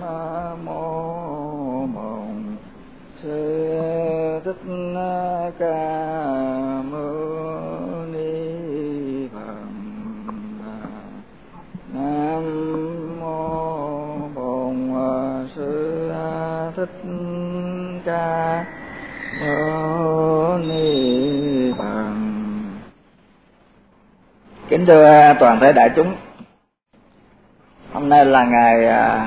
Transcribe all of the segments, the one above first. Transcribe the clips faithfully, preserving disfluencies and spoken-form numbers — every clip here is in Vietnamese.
mô Bổn Sư Thích Ca Mâu Ni Phật. Nam mô Bổn Sư Thích Ca Mâu Ni Phật. Kính thưa toàn thể đại chúng, hôm nay là ngày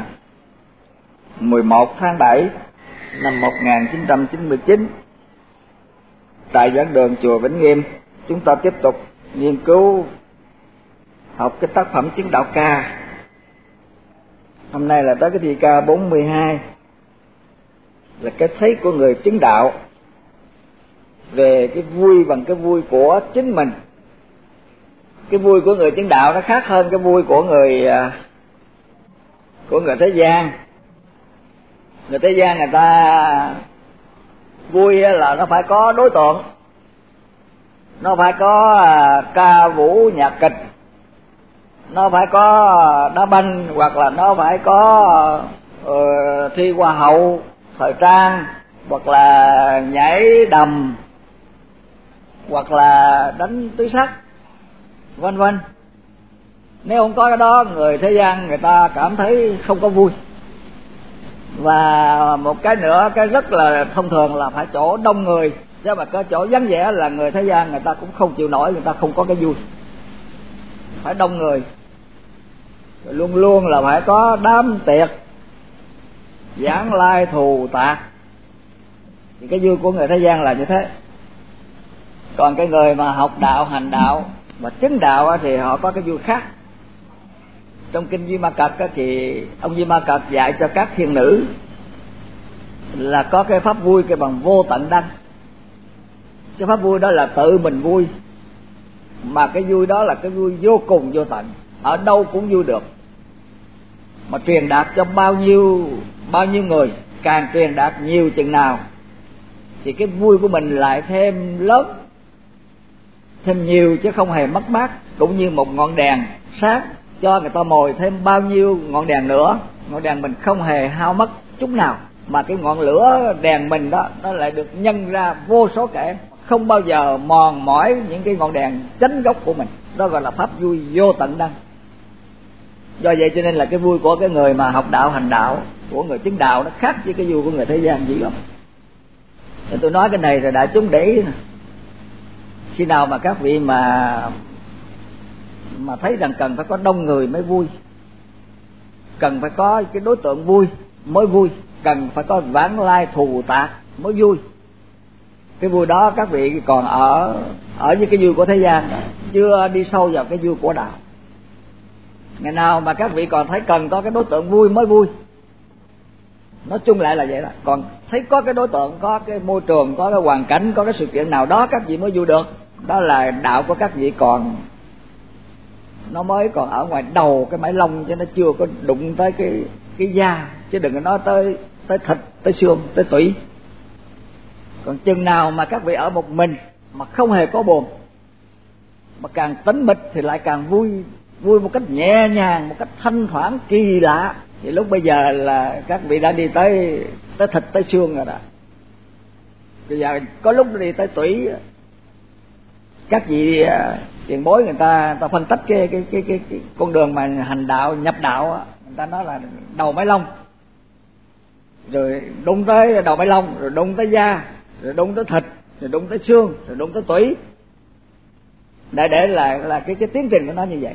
mười một tháng bảy năm một nghìn chín trăm chín mươi chín. Tại giảng đường chùa Vĩnh Nghiêm, chúng ta tiếp tục nghiên cứu học cái tác phẩm chứng đạo ca. Hôm nay là tới cái thi ca bốn mươi hai, là cái thấy của người chứng đạo về cái vui bằng cái vui của chính mình. Cái vui của người chứng đạo nó khác hơn cái vui của người của người thế gian. Người thế gian người ta vui là nó phải có đối tượng, nó phải có ca vũ nhạc kịch, nó phải có đá banh, hoặc là nó phải có uh, thi hoa hậu thời trang, hoặc là nhảy đầm, hoặc là đánh tứ sắc, vân vân. Nếu không có cái đó, người thế gian người ta cảm thấy không có vui. Và một cái nữa, cái rất là thông thường là phải chỗ đông người, chứ mà có chỗ vắng vẻ là người thế gian người ta cũng không chịu nổi, người ta không có cái vui. Phải đông người, luôn luôn là phải có đám tiệc, giảng lai thù tạc. Thì cái vui của người thế gian là như thế. Còn cái người mà học đạo, hành đạo và chứng đạo thì họ có cái vui khác. Trong kinh Duy Ma Cật thì ông Duy Ma Cật dạy cho các thiên nữ là có cái pháp vui cái bằng vô tận đăng. Cái pháp vui đó là tự mình vui, mà cái vui đó là cái vui vô cùng vô tận, ở đâu cũng vui được, mà truyền đạt cho bao nhiêu bao nhiêu người, càng truyền đạt nhiều chừng nào thì cái vui của mình lại thêm lớn, thêm nhiều, chứ không hề mất mát. Cũng như một ngọn đèn sáng, cho người ta mồi thêm bao nhiêu ngọn đèn nữa, ngọn đèn mình không hề hao mất chút nào, mà cái ngọn lửa đèn mình đó nó lại được nhân ra vô số kể, không bao giờ mòn mỏi những cái ngọn đèn chánh gốc của mình. Đó gọi là pháp vui vô tận đăng. Do vậy cho nên là cái vui của cái người mà học đạo, hành đạo, của người chứng đạo nó khác với cái vui của người thế gian dữ lắm. Thì tôi nói cái này rồi đại chúng để ý nè. Khi nào mà các vị mà mà thấy rằng cần phải có đông người mới vui, cần phải có cái đối tượng vui mới vui, cần phải có vãng lai thù tạc mới vui, cái vui đó các vị còn ở ở với cái vui của thế gian đó, chưa đi sâu vào cái vui của đạo. Ngày nào mà các vị còn thấy cần có cái đối tượng vui mới vui, nói chung lại là vậy đó. Còn thấy có cái đối tượng, có cái môi trường, có cái hoàn cảnh, có cái sự kiện nào đó các vị mới vui được, đó là đạo của các vị còn, nó mới còn ở ngoài đầu cái mái lông, chứ nó chưa có đụng tới cái cái da, chứ đừng có nói tới tới thịt, tới xương, tới tủy. Còn chừng nào mà các vị ở một mình mà không hề có buồn, mà càng tĩnh mịch thì lại càng vui, vui một cách nhẹ nhàng, một cách thanh thoảng kỳ lạ, thì lúc bây giờ là các vị đã đi tới tới thịt, tới xương rồi đó. Bây giờ có lúc đi tới tủy. Các vị tiền bối người ta, người ta phân tích cái cái cái cái, cái con đường mà hành đạo, nhập đạo, người ta nói là đầu mái lông, rồi đụng tới đầu mái lông, rồi đụng tới da, rồi đụng tới thịt, rồi đụng tới xương, rồi đụng tới tủy. Để để là là cái cái tiến trình của nó như vậy.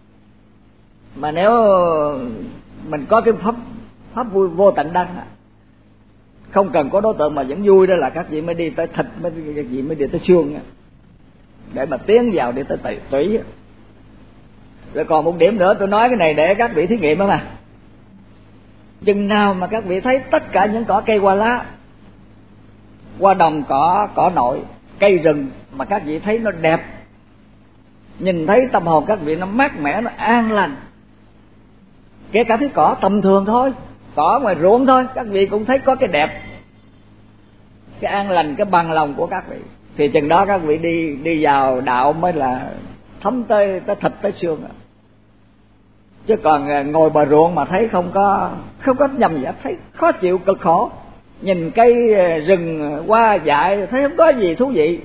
Mà nếu mình có cái pháp pháp vui vô tận đăng, không cần có đối tượng mà vẫn vui, đó là các vị mới đi tới thịt, mới các vị mới đi tới xương, để mà tiến vào đi tới tủy. Rồi còn một điểm nữa, tôi nói cái này để các vị thí nghiệm đó mà. Chừng nào mà các vị thấy tất cả những cỏ cây hoa lá, hoa đồng cỏ, cỏ nội, cây rừng mà các vị thấy nó đẹp, nhìn thấy tâm hồn các vị nó mát mẻ, nó an lành. Kể cả thấy cỏ tầm thường thôi, cỏ ngoài ruộng thôi, các vị cũng thấy có cái đẹp, cái an lành, cái bằng lòng của các vị. Thì chừng đó các vị đi đi vào đạo mới là thấm tới tới thịt tới xương. Chứ còn ngồi bờ ruộng mà thấy không có không có nhầm gì, thấy khó chịu cực khổ. Nhìn cây rừng hoa dại thấy không có gì thú vị.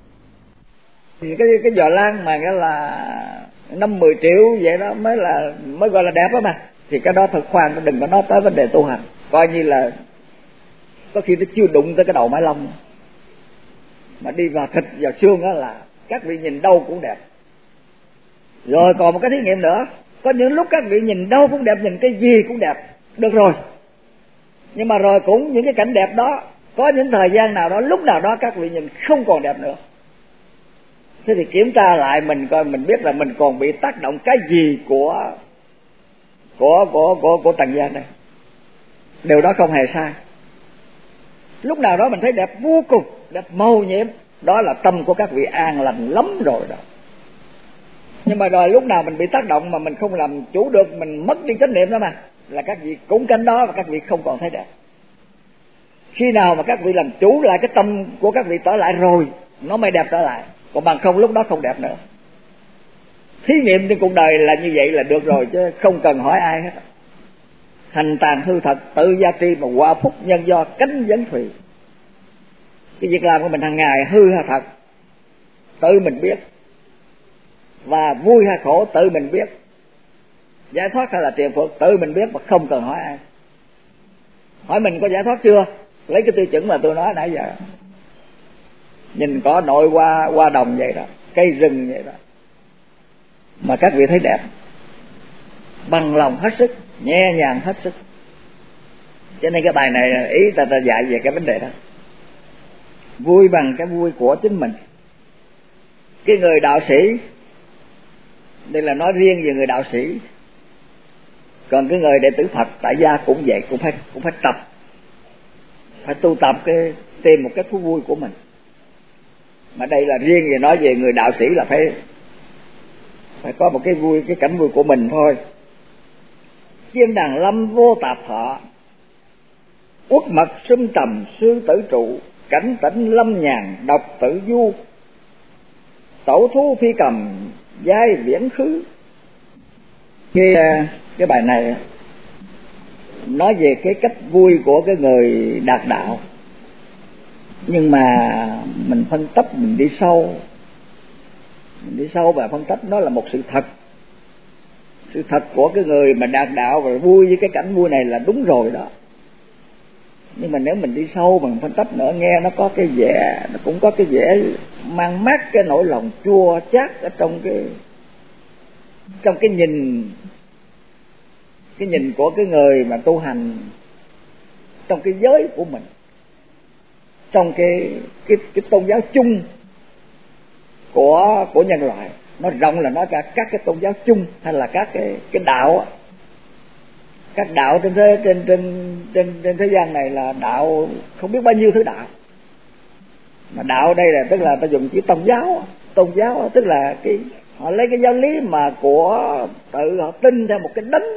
Thì cái cái giò lan mà cái là năm mười triệu vậy đó mới là mới gọi là đẹp đó mà. Thì cái đó thật khoan, đừng có nói tới vấn đề tu hành, coi như là có khi nó chưa đụng tới cái đầu mái lông, mà đi vào thịt vào xương đó là các vị nhìn đâu cũng đẹp. Rồi còn một cái thí nghiệm nữa, có những lúc các vị nhìn đâu cũng đẹp, nhìn cái gì cũng đẹp, được rồi. Nhưng mà rồi cũng những cái cảnh đẹp đó, có những thời gian nào đó, lúc nào đó các vị nhìn không còn đẹp nữa. Thế thì kiểm tra lại mình coi, mình biết là mình còn bị tác động cái gì của của của của của trần gian này. Điều đó không hề sai. Lúc nào đó mình thấy đẹp vô cùng, đẹp màu nhiệm, đó là tâm của các vị an lành lắm rồi đó. Nhưng mà rồi lúc nào mình bị tác động mà mình không làm chủ được, mình mất đi chánh niệm đó mà, là các vị cũng cánh đó và các vị không còn thấy đẹp. Khi nào mà các vị làm chủ lại cái tâm của các vị trở lại rồi, nó mới đẹp trở lại. Còn bằng không lúc đó không đẹp nữa. Thí nghiệm trên cuộc đời là như vậy là được rồi, chứ không cần hỏi ai hết. Hành tàn hư thật, tự gia tri mà quả phúc nhân do cánh vấn thùy. Cái việc làm của mình hàng ngày hư hay thật, tự mình biết. Và vui hay khổ tự mình biết. Giải thoát hay là triền phượng tự mình biết mà không cần hỏi ai. Hỏi mình có giải thoát chưa? Lấy cái tiêu chuẩn mà tôi nói nãy giờ. Nhìn cỏ nội qua qua đồng vậy đó, cây rừng vậy đó, mà các vị thấy đẹp, bằng lòng hết sức, nhẹ nhàng hết sức. Cho nên cái bài này ý ta ta dạy về cái vấn đề đó. Vui bằng cái vui của chính mình. Cái người đạo sĩ, đây là nói riêng về người đạo sĩ. Còn cái người đệ tử Phật tại gia cũng vậy, cũng phải cũng phải tập, phải tu tập cái tìm một cái thú vui của mình. Mà đây là riêng về nói về người đạo sĩ là phải phải có một cái vui, cái cảnh vui của mình thôi. Chiêm đàn lâm vô tạp thọ, uất mật sum trầm sư tử trụ, cảnh tỉnh lâm nhàn độc tự du, tẩu thú phi cầm giai viễn khứ. Cái cái bài này nói về cái cách vui của cái người đạt đạo. Nhưng mà mình phân tích, mình đi sâu, mình đi sâu và phân tích nó là một sự thật. Sự thật của cái người mà đạt đạo và vui với cái cảnh vui này là đúng rồi đó. Nhưng mà nếu mình đi sâu mà mình phân tích nữa, nghe nó có cái vẻ, nó cũng có cái vẻ mang mát cái nỗi lòng chua chát ở trong cái trong cái nhìn cái nhìn của cái người mà tu hành trong cái giới của mình, trong cái cái cái tôn giáo chung của của nhân loại. Nó rộng là nói cả các cái tôn giáo chung hay là các cái cái đạo, các đạo trên thế trên trên trên trên thế gian này là đạo không biết bao nhiêu thứ đạo. Mà đạo đây là tức là ta dùng chữ tôn giáo, tôn giáo tức là cái họ lấy cái giáo lý mà của tự họ tin theo một cái đấng,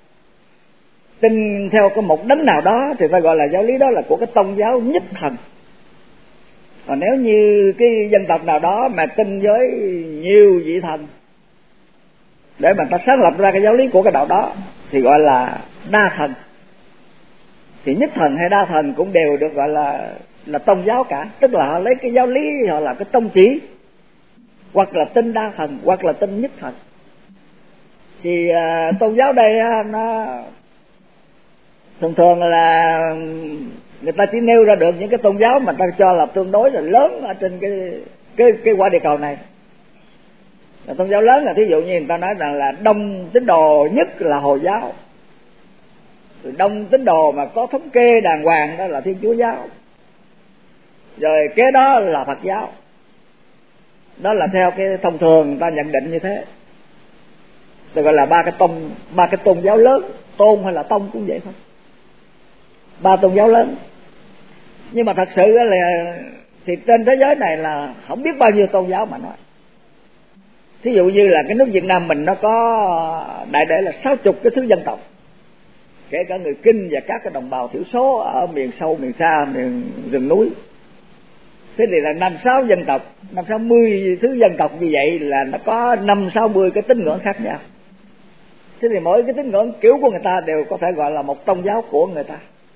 tin theo cái một đấng nào đó thì ta gọi là giáo lý đó là của cái tôn giáo nhất thần. Còn nếu như cái dân tộc nào đó mà tin với nhiều vị thần để mà ta sáng lập ra cái giáo lý của cái đạo đó thì gọi là đa thần. Thì nhất thần hay đa thần cũng đều được gọi là là tôn giáo cả, tức là họ lấy cái giáo lý họ làm cái tông chỉ, hoặc là tin đa thần hoặc là tin nhất thần. Thì uh, tôn giáo đây uh, nó thường thường là người ta chỉ nêu ra được những cái tôn giáo mà ta cho là tương đối là lớn ở trên cái cái cái quả địa cầu này. Là tôn giáo lớn là thí dụ như người ta nói rằng là đông tín đồ nhất là Hồi giáo, rồi đông tín đồ mà có thống kê đàng hoàng đó là Thiên Chúa giáo, rồi kế đó là Phật giáo. Đó là theo cái thông thường người ta nhận định như thế. Tôi gọi là ba cái tôn ba cái tôn giáo lớn, tôn hay là tông cũng vậy thôi. Ba tôn giáo lớn. Nhưng mà thật sự là thì trên thế giới này là không biết bao nhiêu tôn giáo mà nói. Thí dụ như là cái nước Việt Nam mình nó có đại để là sáu chục cái thứ dân tộc, kể cả người Kinh và các cái đồng bào thiểu số ở miền sâu, miền xa, miền rừng núi. Thế thì là năm sáu dân tộc, năm sáu mươi thứ dân tộc như vậy là nó có năm sáu mươi cái tín ngưỡng khác nhau. Thế thì mỗi cái tín ngưỡng kiểu của người ta đều có thể gọi là một tôn giáo của người ta.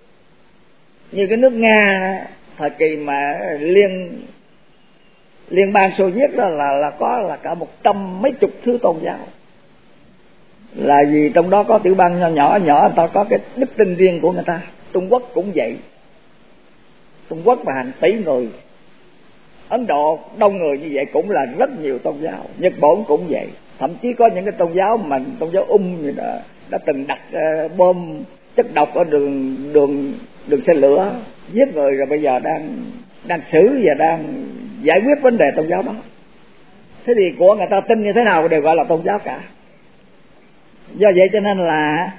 Như cái nước Nga thời kỳ mà liên liên bang Xô Viết đó là là có là cả một trăm mấy chục thứ tôn giáo. Là vì trong đó có tiểu bang nhỏ nhỏ nhỏ người ta có cái đức tin riêng của người ta. Trung Quốc cũng vậy. Trung Quốc mà hàng tỷ người, Ấn Độ đông người như vậy cũng là rất nhiều tôn giáo. Nhật Bản cũng vậy. Thậm chí có những cái tôn giáo mà tôn giáo um gì đó đã từng đặt uh, bom chất độc ở đường đường đường xe lửa giết người, rồi bây giờ đang đang xử và đang giải quyết vấn đề tôn giáo đó. Thế thì của người ta tin như thế nào đều gọi là tôn giáo cả. Do vậy cho nên là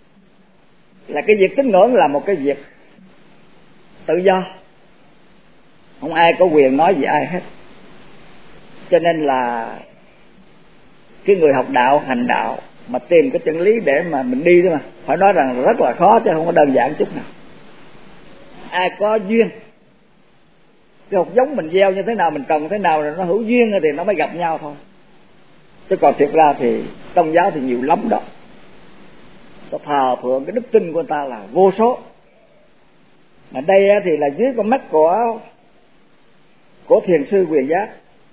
là cái việc tín ngưỡng là một cái việc tự do, không ai có quyền nói gì ai hết. Cho nên là cái người học đạo, hành đạo mà tìm cái chân lý để mà mình đi đó mà phải nói rằng rất là khó chứ không có đơn giản chút nào. Ai có duyên, cái hột giống mình gieo như thế nào, mình trồng thế nào rồi nó hữu duyên thì nó mới gặp nhau thôi. Chứ còn thiệt ra thì tôn giáo thì nhiều lắm đó. Ta thờ phượng cái đức tin của ta là vô số. Mà đây thì là dưới con mắt của của thiền sư Quyền Giác,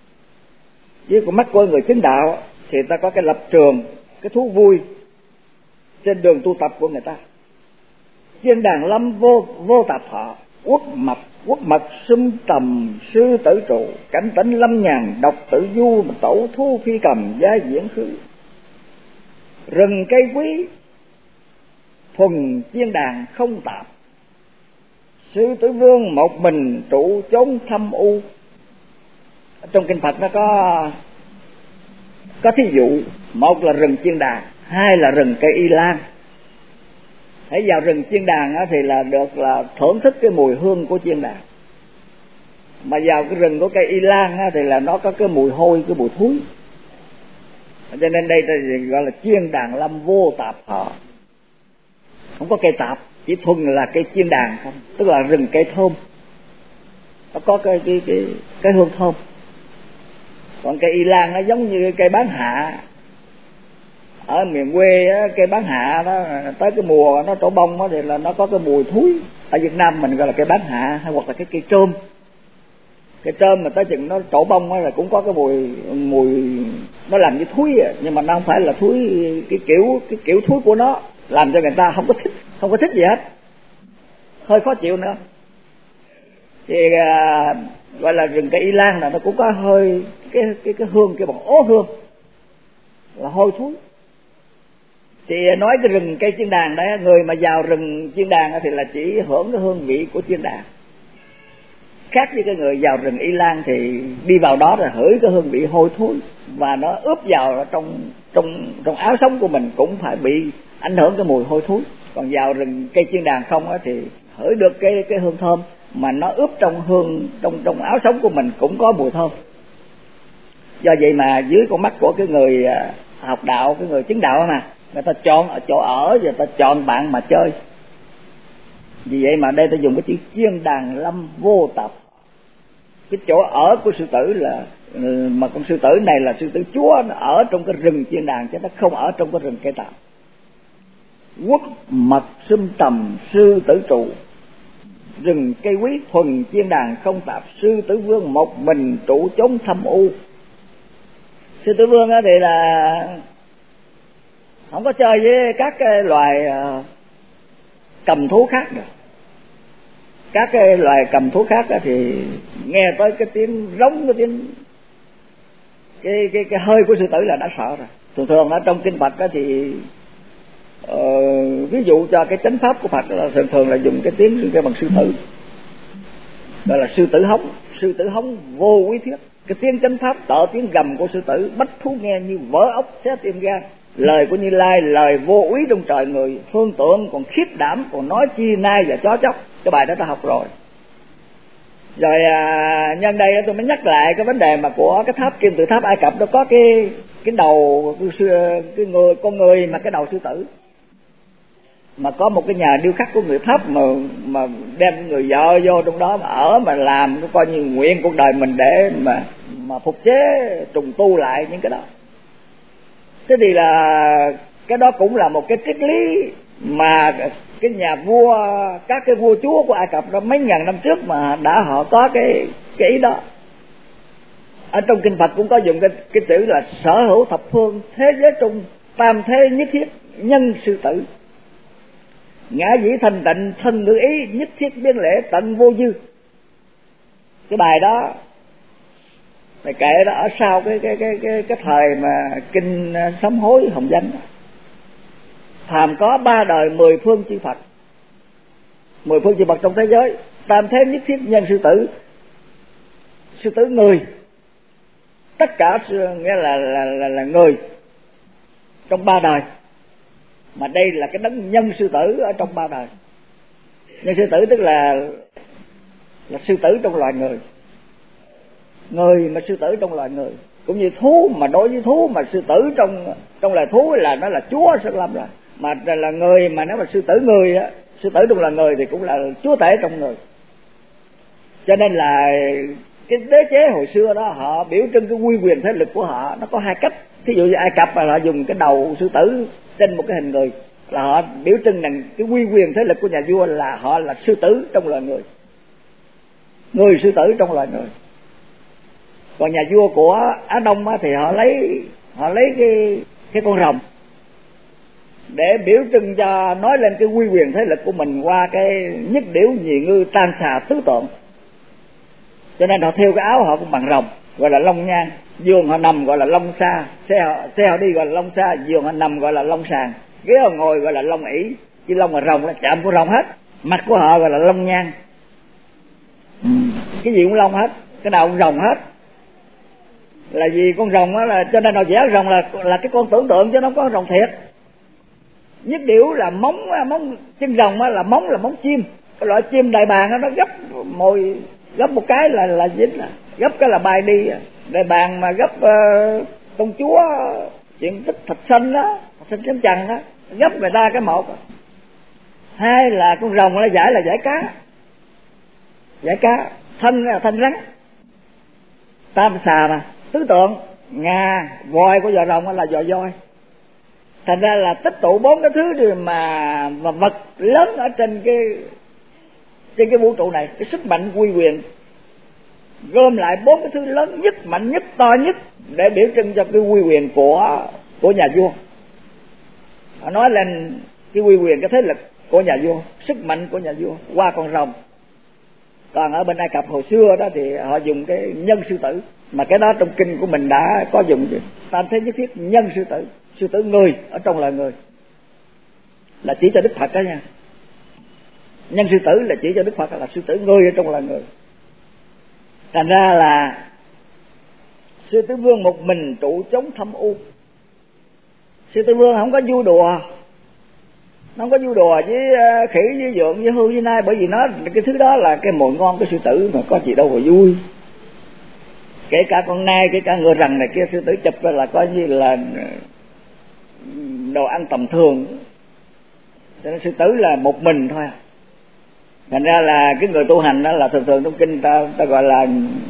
dưới con mắt của người chứng đạo thì ta có cái lập trường, cái thú vui trên đường tu tập của người ta. Thiên đàng lâm vô vô tạp thọ, quốc mật quốc mật sum tầm sư tử trụ, cảnh tỉnh lâm nhàn độc tự du, tẩu thu phi cầm gia diễn khứ. Rừng cây quý thuần chiên đàn không tạp, sư tử vương một mình trụ chốn thâm u. Trong kinh Phật nó có có thí dụ, một là rừng chiên đàn, hai là rừng cây y lan. Hãy vào rừng chiên đàn thì là được là thưởng thức cái mùi hương của chiên đàn, mà vào cái rừng của cây y lan thì là nó có cái mùi hôi, cái mùi thúi. Cho nên đây gọi là chiên đàn lâm vô tạp thọ, không có cây tạp, chỉ thuần là cây chiên đàn không, tức là rừng cây thơm, nó có cái cái cái, cái hương thơm. Còn cây y lan nó giống như cây bán hạ ở miền quê á, cây bán hạ đó tới cái mùa nó trổ bông đó thì là nó có cái mùi thúi. Ở Việt Nam mình gọi là cây bán hạ, hay hoặc là cái cây trôm. Cây trôm mà tới chừng nó trổ bông đó là cũng có cái mùi mùi nó làm như thúi, nhưng mà nó không phải là thúi cái kiểu cái kiểu thúi của nó, làm cho người ta không có thích, không có thích gì hết, hơi khó chịu nữa. Thì à, gọi là rừng cây y lan là nó cũng có hơi cái cái cái hương, cái bằng ố hương là hôi thối. Thì nói cái rừng cây chiên đàn đấy, người mà vào rừng chiên đàn thì là chỉ hưởng cái hương vị của chiên đàn. Khác với cái người vào rừng y lan thì đi vào đó rồi hửi cái hương vị hôi thối, và nó ướp vào trong trong trong áo sống của mình cũng phải bị ảnh hưởng cái mùi hôi thối. Còn vào rừng cây chiên đàn không á thì hửi được cái cái hương thơm, mà nó ướp trong hương trong trong áo sống của mình cũng có mùi thơm. Do vậy mà dưới con mắt của cái người học đạo, cái người chứng đạo mà người ta chọn ở chỗ ở, và ta chọn bạn mà chơi. Vì vậy mà đây ta dùng cái chữ chiên đàn lâm vô tạp. Cái chỗ ở của sư tử là, mà con sư tử này là sư tử chúa, nó ở trong cái rừng chiên đàn chứ nó không ở trong cái rừng cây tạp. Quốc mật sum tầm sư tử trụ, rừng cây quý thuần chiên đàn không tạp, sư tử vương một mình trụ chốn thâm u. Sư tử vương thì là không có chơi với các cái loài cầm thú khác được. Các cái loài cầm thú khác thì nghe tới cái tiếng rống, cái tiếng cái cái cái hơi của sư tử là đã sợ rồi. Thường thường ở trong kinh Phật thì uh, ví dụ cho cái chánh pháp của Phật là thường thường là dùng cái tiếng cái bằng sư tử, gọi là sư tử hống. Sư tử hống vô quý thiết, cái tiếng chánh pháp tợ tiếng gầm của sư tử, bách thú nghe như vỡ ốc xé tim gan. Lời của Như Lai lời vô úy trong trời người, phương tượng còn khiếp đảm, còn nói chi nai và chó chóc. Cái bài đó ta học rồi. Rồi à, nhân đây tôi mới nhắc lại cái vấn đề mà của cái tháp kim tự tháp Ai Cập đó có cái cái đầu cái người con người mà cái đầu sư tử, mà có một cái nhà điêu khắc của người Pháp mà mà đem người vợ vô trong đó mà ở mà làm, nó coi như nguyện cuộc đời mình để mà mà phục chế trùng tu lại những cái đó. Thế thì là cái đó cũng là một cái triết lý mà cái nhà vua, các cái vua chúa của Ai Cập đó mấy ngàn năm trước mà đã họ có cái cái ý đó. Ở trong kinh Phật cũng có dùng cái cái chữ là sở hữu thập phương, thế giới trung, tam thế nhất thiết, nhân sư tử, ngã dĩ thành tịnh, thân ngữ ý, nhất thiết biên lễ, tận vô dư. Cái bài đó bài kệ đó ở sau cái cái cái cái cái thời mà kinh sám hối Hồng Danh. Phàm có ba đời mười phương chư Phật, mười phương chư Phật trong thế giới, tam thế nhất thiết, nhân sư tử. Sư tử người, tất cả nghĩa là là là, là người trong ba đời, mà đây là cái đấng nhân sư tử ở trong ba đời. Nhân sư tử tức là là sư tử trong loài người, người mà sư tử trong loài người, cũng như thú mà đối với thú mà sư tử trong trong loài thú là nó là chúa Sơn Lâm rồi, mà là người mà nếu mà sư tử người á, sư tử trong loài người thì cũng là chúa tể trong người. Cho nên là cái đế chế hồi xưa đó họ biểu trưng cái uy quyền thế lực của họ nó có hai cách. Ví dụ như Ai Cập là họ dùng cái đầu sư tử trên một cái hình người, là họ biểu trưng rằng cái uy quyền thế lực của nhà vua là họ là sư tử trong loài người, người sư tử trong loài người. Còn nhà vua của Á Đông thì họ lấy họ lấy cái cái con rồng để biểu trưng cho nói lên cái uy quyền thế lực của mình qua cái nhất điểu nhì ngư tam xà tứ tượng. Cho nên họ thêu cái áo họ cũng bằng rồng, gọi là long nhan. Giường họ nằm gọi là long sa, xe họ, xe họ đi gọi là long sa, giường họ nằm gọi là long sàng, ghế họ ngồi gọi là long ỷ. Cái lông là rồng, là chạm của rồng hết. Mặt của họ gọi là long nhan, cái gì cũng long hết, cái nào cũng rồng hết. Là vì con rồng đó là, cho nên họ vẽ rồng là là cái con tưởng tượng chứ nó có rồng thiệt. Nhất điểu là móng móng chân rồng là móng là móng chim, cái loại chim đại bàng đó, nó gấp mồi gấp một cái là là dính, là gấp cái là bay đi. Đại bàng mà gấp uh, công chúa chuyện tích thạch xanh đó, thạch xanh chấm chằn đó, gấp người ta cái một. Hai là con rồng là giải là giải cá, giải cá. Thân là thân rắn, tam xà mà tứ tượng, ngà voi của vợ rồng là vợ voi. Thành ra là tích tụ bốn cái thứ mà mà vật lớn ở trên cái trên cái vũ trụ này, cái sức mạnh quy quyền gom lại bốn cái thứ lớn nhất, mạnh nhất, to nhất để biểu trưng cho cái quy quyền của của nhà vua. Họ nói lên cái quy quyền, cái thế lực của nhà vua, sức mạnh của nhà vua qua con rồng. Còn ở bên Ai Cập hồi xưa đó thì họ dùng cái nhân sư tử, mà cái đó trong kinh của mình đã có dùng tam thế nhất thiết nhân sư tử. Sư tử người ở trong loài người là chỉ cho Đức Phật đó nha. Nhân sư tử là chỉ cho Đức Phật là sư tử người ở trong loài người. Thành ra là sư tử vương một mình trụ chống thâm u. Sư tử vương không có vui đùa, nó không có vui đùa với khỉ, với dượng, với hư, với nai, bởi vì nó cái thứ đó là cái mồi ngon của sư tử mà có gì đâu mà vui. Kể cả con nai, kể cả ngựa rằn này kia, sư tử chụp là coi như là đồ ăn tầm thường. Cho nên sư tử là một mình thôi. Thành ra là cái người tu hành đó là thường thường trong kinh ta, ta gọi là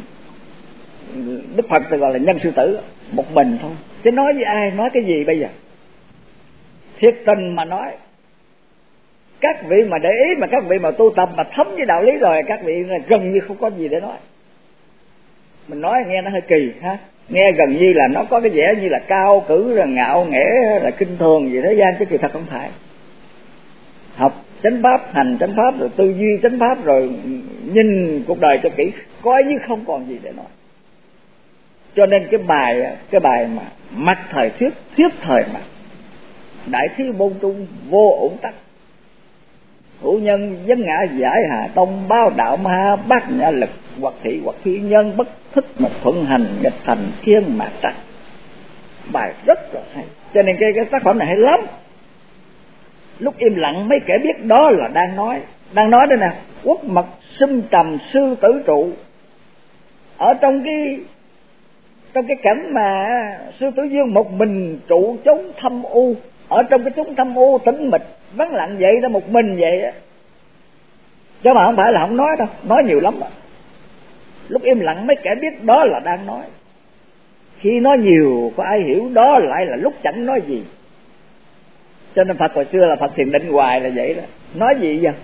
Đức Phật ta gọi là nhân sư tử, một mình thôi. Chứ nói với ai, nói cái gì bây giờ? Thiệt tình mà nói, các vị mà để ý, mà các vị mà tu tập mà thấm với đạo lý rồi, các vị gần như không có gì để nói. Mình nói nghe nó hơi kỳ ha, nghe gần như là nó có cái vẻ như là cao cử, là ngạo nghễ, là kinh thường gì thế gian, chứ kỳ thật không phải. Học chánh pháp, hành chánh pháp, rồi tư duy chánh pháp, rồi nhìn cuộc đời cho kỹ, coi như không còn gì để nói. Cho nên cái bài cái bài mà mặc thời thuyết, thuyết thời mà đại thi môn trung vô ổn tắc, hữu nhân vấn ngã giải hạ tông, bao đạo ma bát nhã lực, hoặc thị hoặc phi nhân bất thức mà thuận hành nghịch thành thiên mà trắc. Bài rất là hay, cho nên cái, cái tác phẩm này hay lắm. Lúc im lặng mấy kẻ biết đó là đang nói, đang nói đây nè. Quốc mật xâm trầm sư tử trụ, ở trong cái trong cái cảnh mà sư tử vương một mình trụ chống thâm u, ở trong cái chốn thâm u tĩnh mịch vắng lặng vậy đó, một mình vậy á, chứ mà không phải là không nói đâu, nói nhiều lắm đó. Lúc im lặng mấy kẻ biết đó là đang nói, khi nói nhiều có ai hiểu đó lại là lúc chẳng nói gì. Cho nên Phật hồi xưa là Phật thiền định hoài là vậy đó. Nói gì vậy?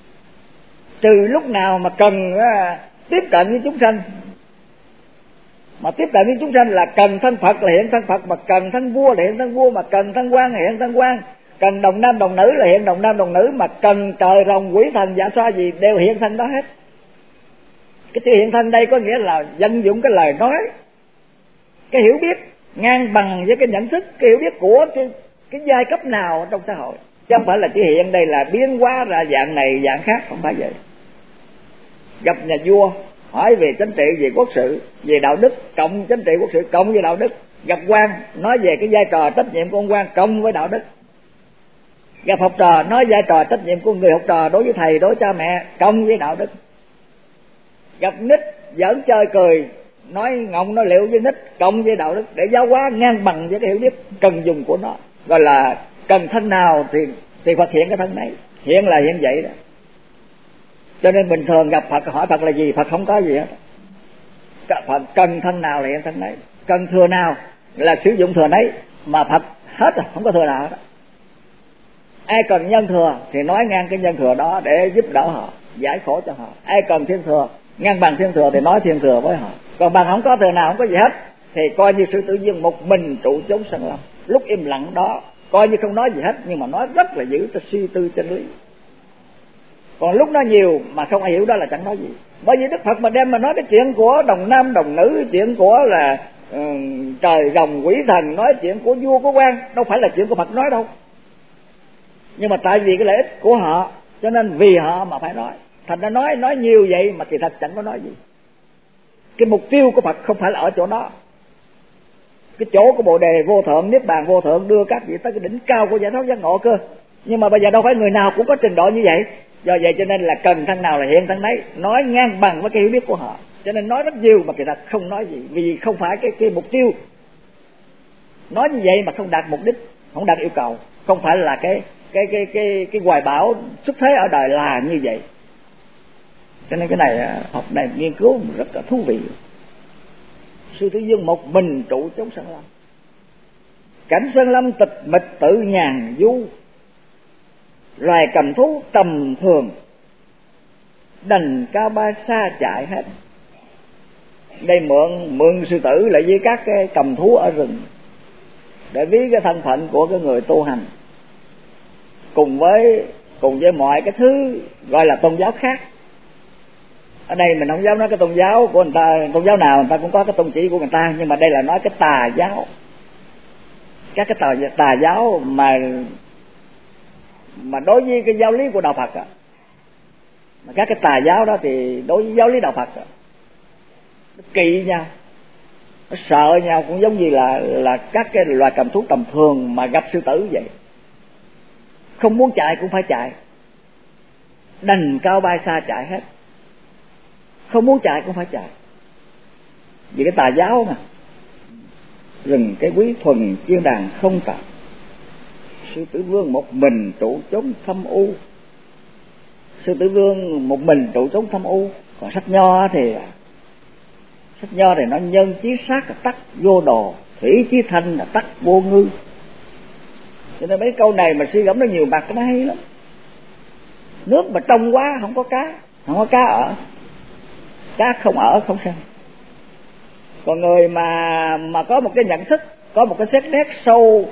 Từ lúc nào mà cần á, tiếp cận với chúng sanh, mà tiếp cận với chúng sanh là cần thân Phật là hiện thân Phật, mà cần thân vua là hiện thân vua, mà cần thân quan là hiện thân quan, cần đồng nam đồng nữ là hiện đồng nam đồng nữ, mà cần trời rồng quỷ thần dạ xoa gì đều hiện thân đó hết. Cái chữ hiện thân đây có nghĩa là vận dụng cái lời nói, cái hiểu biết ngang bằng với cái nhận thức, cái hiểu biết của cái, cái giai cấp nào trong xã hội, chứ không phải là chỉ hiện đây là biến hóa ra dạng này dạng khác, không phải vậy. Gặp nhà vua hỏi về chính trị, về quốc sự, về đạo đức, cộng chính trị quốc sự cộng với đạo đức. Gặp quan nói về cái vai trò trách nhiệm của ông quan cộng với đạo đức. Gặp học trò nói vai trò trách nhiệm của người học trò đối với thầy, đối với cha mẹ cộng với đạo đức. Gặp nít giỡn chơi cười, nói ngọng nói liệu với nít cộng với đạo đức, để giáo hóa ngang bằng với cái hiểu biết cần dùng của nó. Gọi là cần thân nào thì thì Phật hiện cái thân đấy, hiện là hiện vậy đó. Cho nên bình thường gặp Phật hỏi Phật là gì, Phật không có gì hết. Phật cần thân nào là hiện thân đấy, cần thừa nào là sử dụng thừa đấy, mà Phật hết rồi, không có thừa nào hết. Ai cần nhân thừa thì nói ngang cái nhân thừa đó để giúp đỡ họ, giải khổ cho họ. Ai cần thiên thừa, ngang bằng thiên thừa thì nói thiên thừa với họ. Còn bằng không có thừa nào, không có gì hết thì coi như Sư Tử Vương một mình trụ chốn sân lâm. Lúc im lặng đó coi như không nói gì hết, nhưng mà nói rất là dữ, ta suy tư chân lý. Còn lúc nó nhiều mà không ai hiểu đó là chẳng nói gì. Bởi vì Đức Phật mà đem mà nói cái chuyện của đồng nam đồng nữ, chuyện của là uh, trời rồng quỷ thần, nói chuyện của vua của quan, đâu phải là chuyện của Phật nói đâu. Nhưng mà tại vì cái lợi ích của họ, cho nên vì họ mà phải nói. Thành ra nói nói nhiều vậy mà kỳ thật chẳng có nói gì. Cái mục tiêu của Phật không phải là ở chỗ đó. Cái chỗ của Bồ Đề vô thượng, Niết Bàn vô thượng đưa các vị tới cái đỉnh cao của giải thoát giác ngộ cơ. Nhưng mà bây giờ đâu phải người nào cũng có trình độ như vậy. Do vậy cho nên là cần thân nào là hiện thân đấy, nói ngang bằng với cái hiểu biết của họ. Cho nên nói rất nhiều mà kỳ thật không nói gì, vì không phải cái, cái mục tiêu. Nói như vậy mà không đạt mục đích, không đạt yêu cầu, không phải là cái cái cái cái cái hoài bão xuất thế ở đời là như vậy. Cho nên cái này học này nghiên cứu rất là thú vị. Sư Tử Vương một mình trụ chốn Sơn Lâm, cảnh Sơn Lâm tịch mịch tự nhàn du, loài cầm thú tầm thường đành cao ba xa chạy hết. Đây mượn mượn sư tử lại với các cái cầm thú ở rừng để ví cái thân phận của cái người tu hành, cùng với cùng với mọi cái thứ gọi là tôn giáo khác. Ở đây mình không dám nói cái tôn giáo của người ta, tôn giáo nào người ta cũng có cái tôn chỉ của người ta, nhưng mà đây là nói cái tà giáo, các cái tà, tà giáo mà mà đối với cái giáo lý của đạo Phật á, mà các cái tà giáo đó thì đối với giáo lý đạo Phật á, nó kỵ nhau, nó sợ nhau, cũng giống như là là các cái loài cầm thú tầm thường mà gặp sư tử vậy, không muốn chạy cũng phải chạy, đành cao bay xa chạy hết, không muốn chạy cũng phải chạy. Vì cái tà giáo mà rừng cái quý thuần chiên đàn không tạp, Sư Tử Vương một mình trụ chốn thâm u. Sư Tử Vương một mình trụ chốn thâm u. Còn sách Nho thì sách Nho thì nó nhân chí sát là tắc vô đồ, thủy chí thanh là tắc vô ngư. Cho nên mấy câu này mà suy gẫm nó nhiều mặt nó hay lắm. Nước mà trong quá không có cá, không có cá ở, cá không ở không sao. Còn người mà mà có một cái nhận thức, có một cái xét nét sâu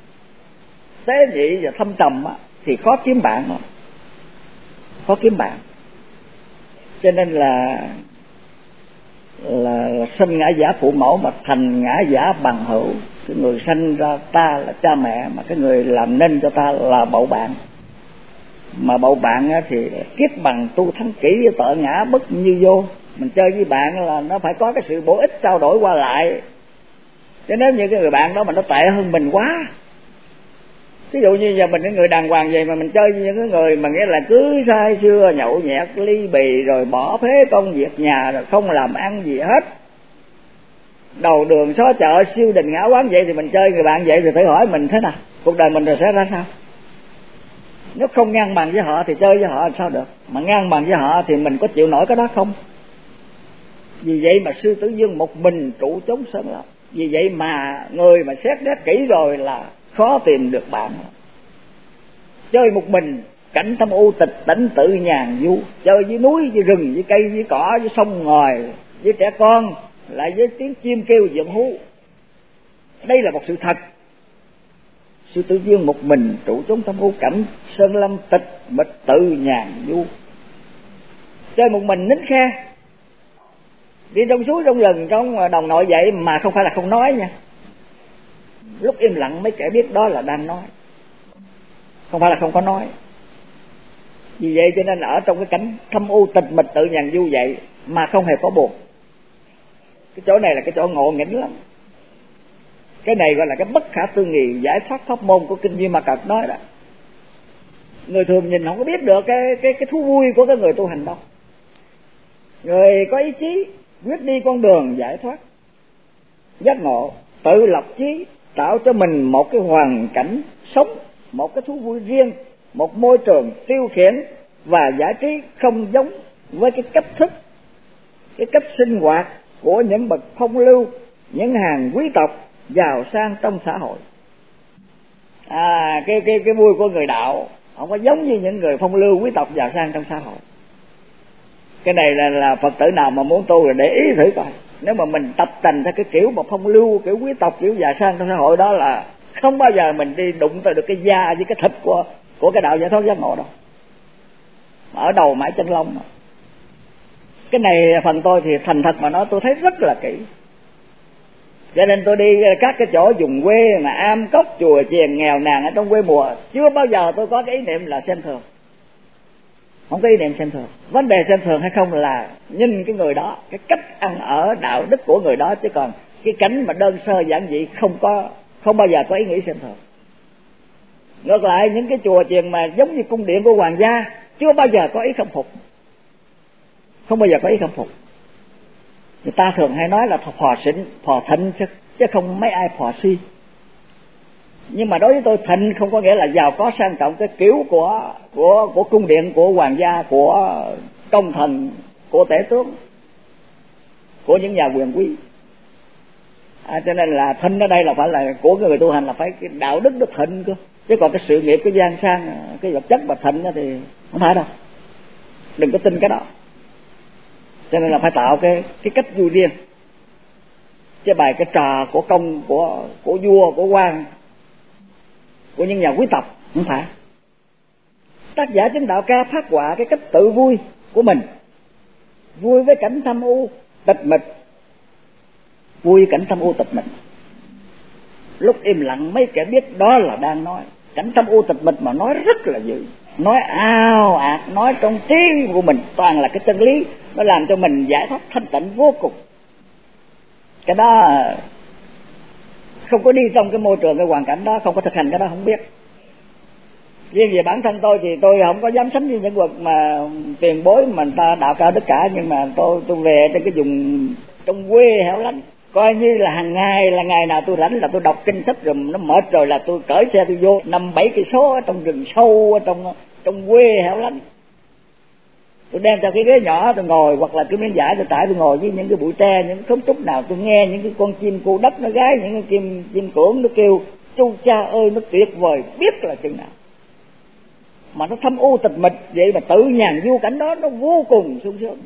tế nhị và thâm trầm á, thì khó kiếm bạn đó. Khó kiếm bạn. Cho nên là là, là sinh ngã giả phụ mẫu mà thành ngã giả bằng hữu. Cái người sanh ra ta là cha mẹ, mà cái người làm nên cho ta là bầu bạn. Mà bầu bạn á, thì kiếp bằng tu thắng kỹ tợ ngã bất như vô. Mình chơi với bạn là nó phải có cái sự bổ ích trao đổi qua lại. Chứ nếu như cái người bạn đó mà nó tệ hơn mình quá, ví dụ như giờ mình cái người đàng hoàng vậy mà mình chơi với những cái người mà nghĩa là cứ say sưa nhậu nhẹt ly bì rồi bỏ phế công việc nhà rồi không làm ăn gì hết, đầu đường xó chợ siêu đình ngã quán vậy, thì mình chơi người bạn vậy thì phải hỏi mình thế nào, cuộc đời mình rồi sẽ ra sao? Nếu không ngang bằng với họ thì chơi với họ làm sao được, mà ngang bằng với họ thì mình có chịu nổi cái đó không? Vì vậy mà Sư Tử Vương một mình trụ chốn Sơn Lâm. Vì vậy mà người mà xét nét kỹ rồi là khó tìm được bạn. chơi một mình cảnh thâm u tịch tỉnh tự nhàn du, chơi dưới núi, dưới rừng, dưới cây, dưới cỏ, dưới sông ngòi, với trẻ con, lại với tiếng chim kêu giận hú. Đây là một sự thật. Sư Tử Dương một mình trụ chốn thâm u cảnh sơn lâm tịch mịch tự nhàn du, chơi một mình nín khe, đi trong suối trong rừng trong đồng nội vậy mà không phải là không nói nha. Lúc im lặng mấy kẻ biết đó là đang nói, không phải là không có nói. Vì vậy cho nên ở trong cái cảnh thâm u tịch mịch tự nhàn du vậy mà không hề có buồn. Cái chỗ này là cái chỗ ngộ nghĩnh lắm. Cái này gọi là cái bất khả tư nghị giải thoát pháp môn của kinh Duy Ma Cật nói đó. Người thường nhìn không có biết được cái cái cái thú vui của cái người tu hành đâu. Người có ý chí quyết đi con đường giải thoát giác ngộ, tự lập chí, tạo cho mình một cái hoàn cảnh sống, một cái thú vui riêng, một môi trường tiêu khiển và giải trí không giống với cái cách thức, cái cách sinh hoạt của những bậc phong lưu, những hàng quý tộc giàu sang trong xã hội. À, cái cái cái vui của người đạo không có giống như những người phong lưu quý tộc giàu sang trong xã hội. Cái này là là Phật tử nào mà muốn tu là để ý thử coi. Nếu mà mình tập tành theo cái kiểu mà phong lưu, kiểu quý tộc, kiểu giàu sang trong xã hội đó là không bao giờ mình đi đụng tới được cái da với cái thịt của của cái đạo giải thoát giác ngộ đâu. Ở đầu mãi chân lông mà. Cái này phần tôi thì thành thật mà nói tôi thấy rất là kỹ. Cho nên tôi đi các cái chỗ vùng quê mà am cốc chùa chiền nghèo nàn ở trong quê mùa, chưa bao giờ tôi có cái ý niệm là xem thường. Không có ý niệm xem thường. Vấn đề xem thường hay không là nhìn cái người đó, cái cách ăn ở đạo đức của người đó, chứ còn cái cảnh mà đơn sơ giản dị không có, không bao giờ có ý nghĩ xem thường. Ngược lại những cái chùa chiền mà giống như cung điện của hoàng gia chưa bao giờ có ý khâm phục, không bao giờ có ý khâm phục. Người ta thường hay nói là phò xịn, phò thịnh chứ không mấy ai phò si. Nhưng mà đối với tôi thịnh không có nghĩa là giàu có sang trọng cái kiểu của của của cung điện của hoàng gia, của công thần, của tể tướng, của những nhà quyền quý. À, cho nên là thịnh ở đây là phải là của người tu hành là phải cái đạo đức được thịnh cơ, chứ còn cái sự nghiệp, cái gian sang, cái vật chất mà thịnh đó thì không phải đâu. Đừng có tin cái đó. Cho nên là phải tạo cái cái cách vui riêng, chứ bài cái trò của công của của vua, của quan, của những nhà quý tộc không phải. Tác giả Chứng Đạo Ca phát họa cái cách tự vui của mình, vui với cảnh thâm u tịch mịch, vui cảnh thâm u tịch mịch. Lúc im lặng mấy kẻ biết đó là đang nói. Cảnh thâm u tịch mịch mà nói rất là dữ, nói ao ạt, nói trong trí của mình toàn là cái chân lý, nó làm cho mình giải thoát thanh tịnh vô cùng. Cái đó không có đi trong cái môi trường, cái hoàn cảnh đó, không có thực hành cái đó không biết. Riêng về bản thân tôi thì tôi không có dám sánh với những bậc mà tiền bối mà người ta đạo cao tất cả, nhưng mà tôi tôi về trên cái vùng trong quê hẻo lánh, coi như là hàng ngày, là ngày nào tôi rảnh là tôi đọc kinh sách, rồi nó mệt rồi là tôi cởi xe tôi vô năm bảy cây số ở trong rừng sâu, ở trong trong quê hẻo lánh. Tôi đem theo cái ghế nhỏ tôi ngồi, hoặc là cái miếng vải tôi trải, tôi ngồi với những cái bụi tre, những khóm trúc nào tôi nghe những cái con chim cô đất nó gáy, những cái chim chim cưỡng nó kêu chu cha ơi, nó tuyệt vời biết là chừng nào. Mà nó thâm u tịch mịch vậy mà tự nhàn du cảnh đó, nó vô cùng sung sướng.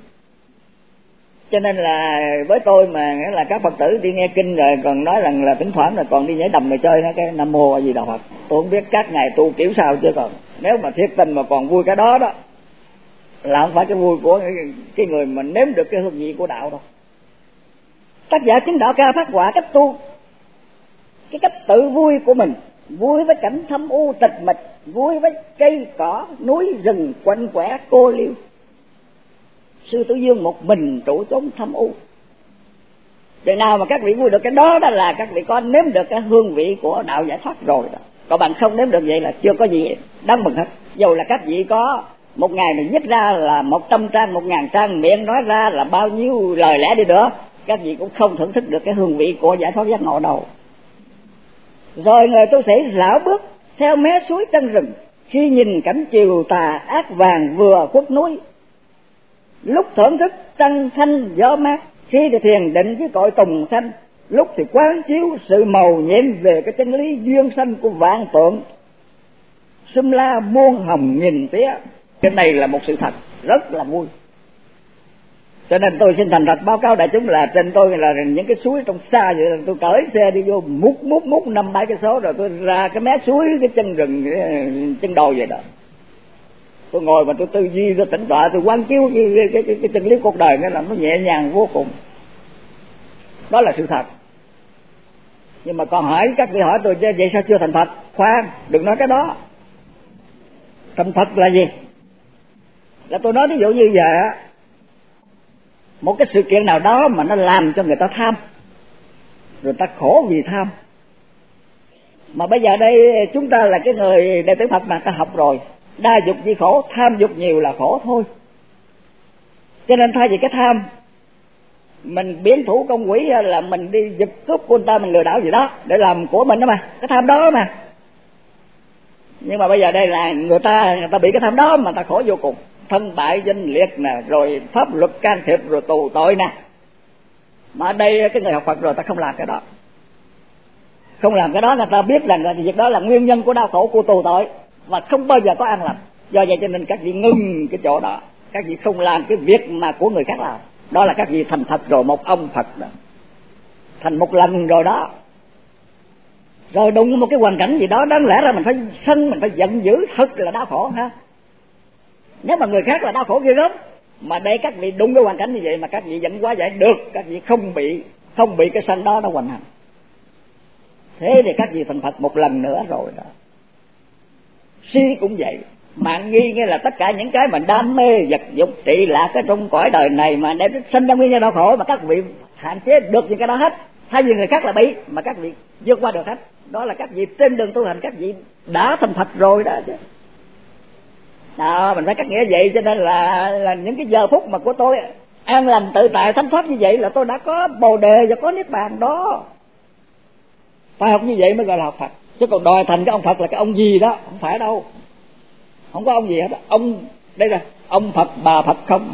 Cho nên là với tôi mà nghĩa là các Phật tử đi nghe kinh rồi còn nói rằng là thỉnh thoảng là còn đi nhảy đầm rồi chơi nó cái Nam Mô A Di Đà Phật. Tôi không biết các ngài tu kiểu sao, chứ còn nếu mà thiết tình mà còn vui cái đó đó là không phải cái vui của cái người mà nếm được cái hương vị của đạo đâu. Tác giả Chứng Đạo Ca phát họa cách tu, cái cách tự vui của mình, vui với cảnh thâm u tịch mịch, vui với cây cỏ núi rừng quanh quẻ cô liêu. Sư Tử Dương một mình trụ chốn thâm u. Chừng nào mà các vị vui được cái đó, đó là các vị có nếm được cái hương vị của đạo giải thoát rồi đó. Còn bạn không nếm được vậy là chưa có gì đáng mừng hết. Dầu là các vị có một ngày mình viết ra là một trăm trang, một ngàn trang, miệng nói ra là bao nhiêu lời lẽ đi nữa, các vị cũng không thưởng thức được cái hương vị của giải thoát giác ngộ đâu. Rồi người tu sĩ rảo bước theo mé suối chân rừng, khi nhìn cảnh chiều tà ác vàng vừa khuất núi, lúc thưởng thức trăng thanh gió mát, khi thì thiền định với cội tùng xanh, lúc thì quán chiếu sự màu nhiệm về cái chân lý duyên sanh của vạn tượng. xum la muôn hồng nghìn tía. Cái này là một sự thật rất là vui. Cho nên tôi xin thành thật báo cáo đại chúng là trên tôi là những cái suối trong xa vậy, tôi cởi xe đi vô mút mút mút năm bảy cái số rồi tôi ra cái mé suối cái chân rừng cái chân đồi vậy đó. Tôi ngồi mà tôi tư duy, tôi tĩnh tọa, tôi quán chiếu cái, cái, cái, cái chân lý cuộc đời, nó làm nó nhẹ nhàng vô cùng. Đó là sự thật. Nhưng mà còn hỏi các vị hỏi tôi vậy sao chưa thành Phật? Khoan, đừng nói cái đó. Thành Phật là gì? Là tôi nói ví dụ như vậy á, một cái sự kiện nào đó mà nó làm cho người ta tham, rồi ta khổ vì tham. Mà bây giờ đây chúng ta là cái người đệ tử Phật mà ta học rồi, đa dục vì khổ, tham dục nhiều là khổ thôi. Cho nên thay vì cái tham, mình biến thủ công quỷ là mình đi giật cướp của người ta, mình lừa đảo gì đó để làm của mình đó mà, cái tham đó mà. Nhưng mà bây giờ đây là người ta người ta bị cái tham đó mà ta khổ vô cùng, thân bại danh liệt nè, rồi pháp luật can thiệp, rồi tù tội nè. Mà ở đây cái người học Phật rồi ta không làm cái đó, không làm cái đó, người ta biết rằng là việc đó là nguyên nhân của đau khổ, của tù tội, và không bao giờ có an lành. Do vậy cho nên các vị ngưng cái chỗ đó, các vị không làm cái việc mà của người khác làm. Đó là các vị thành Phật rồi, một ông Phật đó, thành một lần rồi đó. Rồi đụng một cái hoàn cảnh gì đó đáng lẽ ra mình phải sân, mình phải giận dữ, thật là đau khổ ha. Nếu mà người khác là đau khổ ghê gớm, mà đây các vị đụng cái hoàn cảnh như vậy mà các vị vẫn quá giải được, các vị không bị không bị cái sân đó nó hoành hành. Thế thì các vị thành Phật một lần nữa rồi đó. Si cũng vậy, mạng nghi nghĩa là tất cả những cái mà đam mê vật dục trị lạc ở trong cõi đời này mà để sinh ra nguyên nhân đau khổ, mà các vị hạn chế được những cái đó hết. Thay vì người khác là bị, mà các vị vượt qua được hết. Đó là các vị trên đường tu hành, các vị đã thành Phật rồi đó chứ. Đó, mình phải cắt nghĩa vậy. Cho nên là là những cái giờ phút mà của tôi an lành tự tại thánh thoát như vậy là tôi đã có Bồ Đề và có Niết Bàn đó. Phải học như vậy mới gọi là học Phật. Chứ còn đòi thành cái ông Phật là cái ông gì đó, không phải đâu. Không có ông gì hết. Ông, đây là ông Phật, bà Phật không.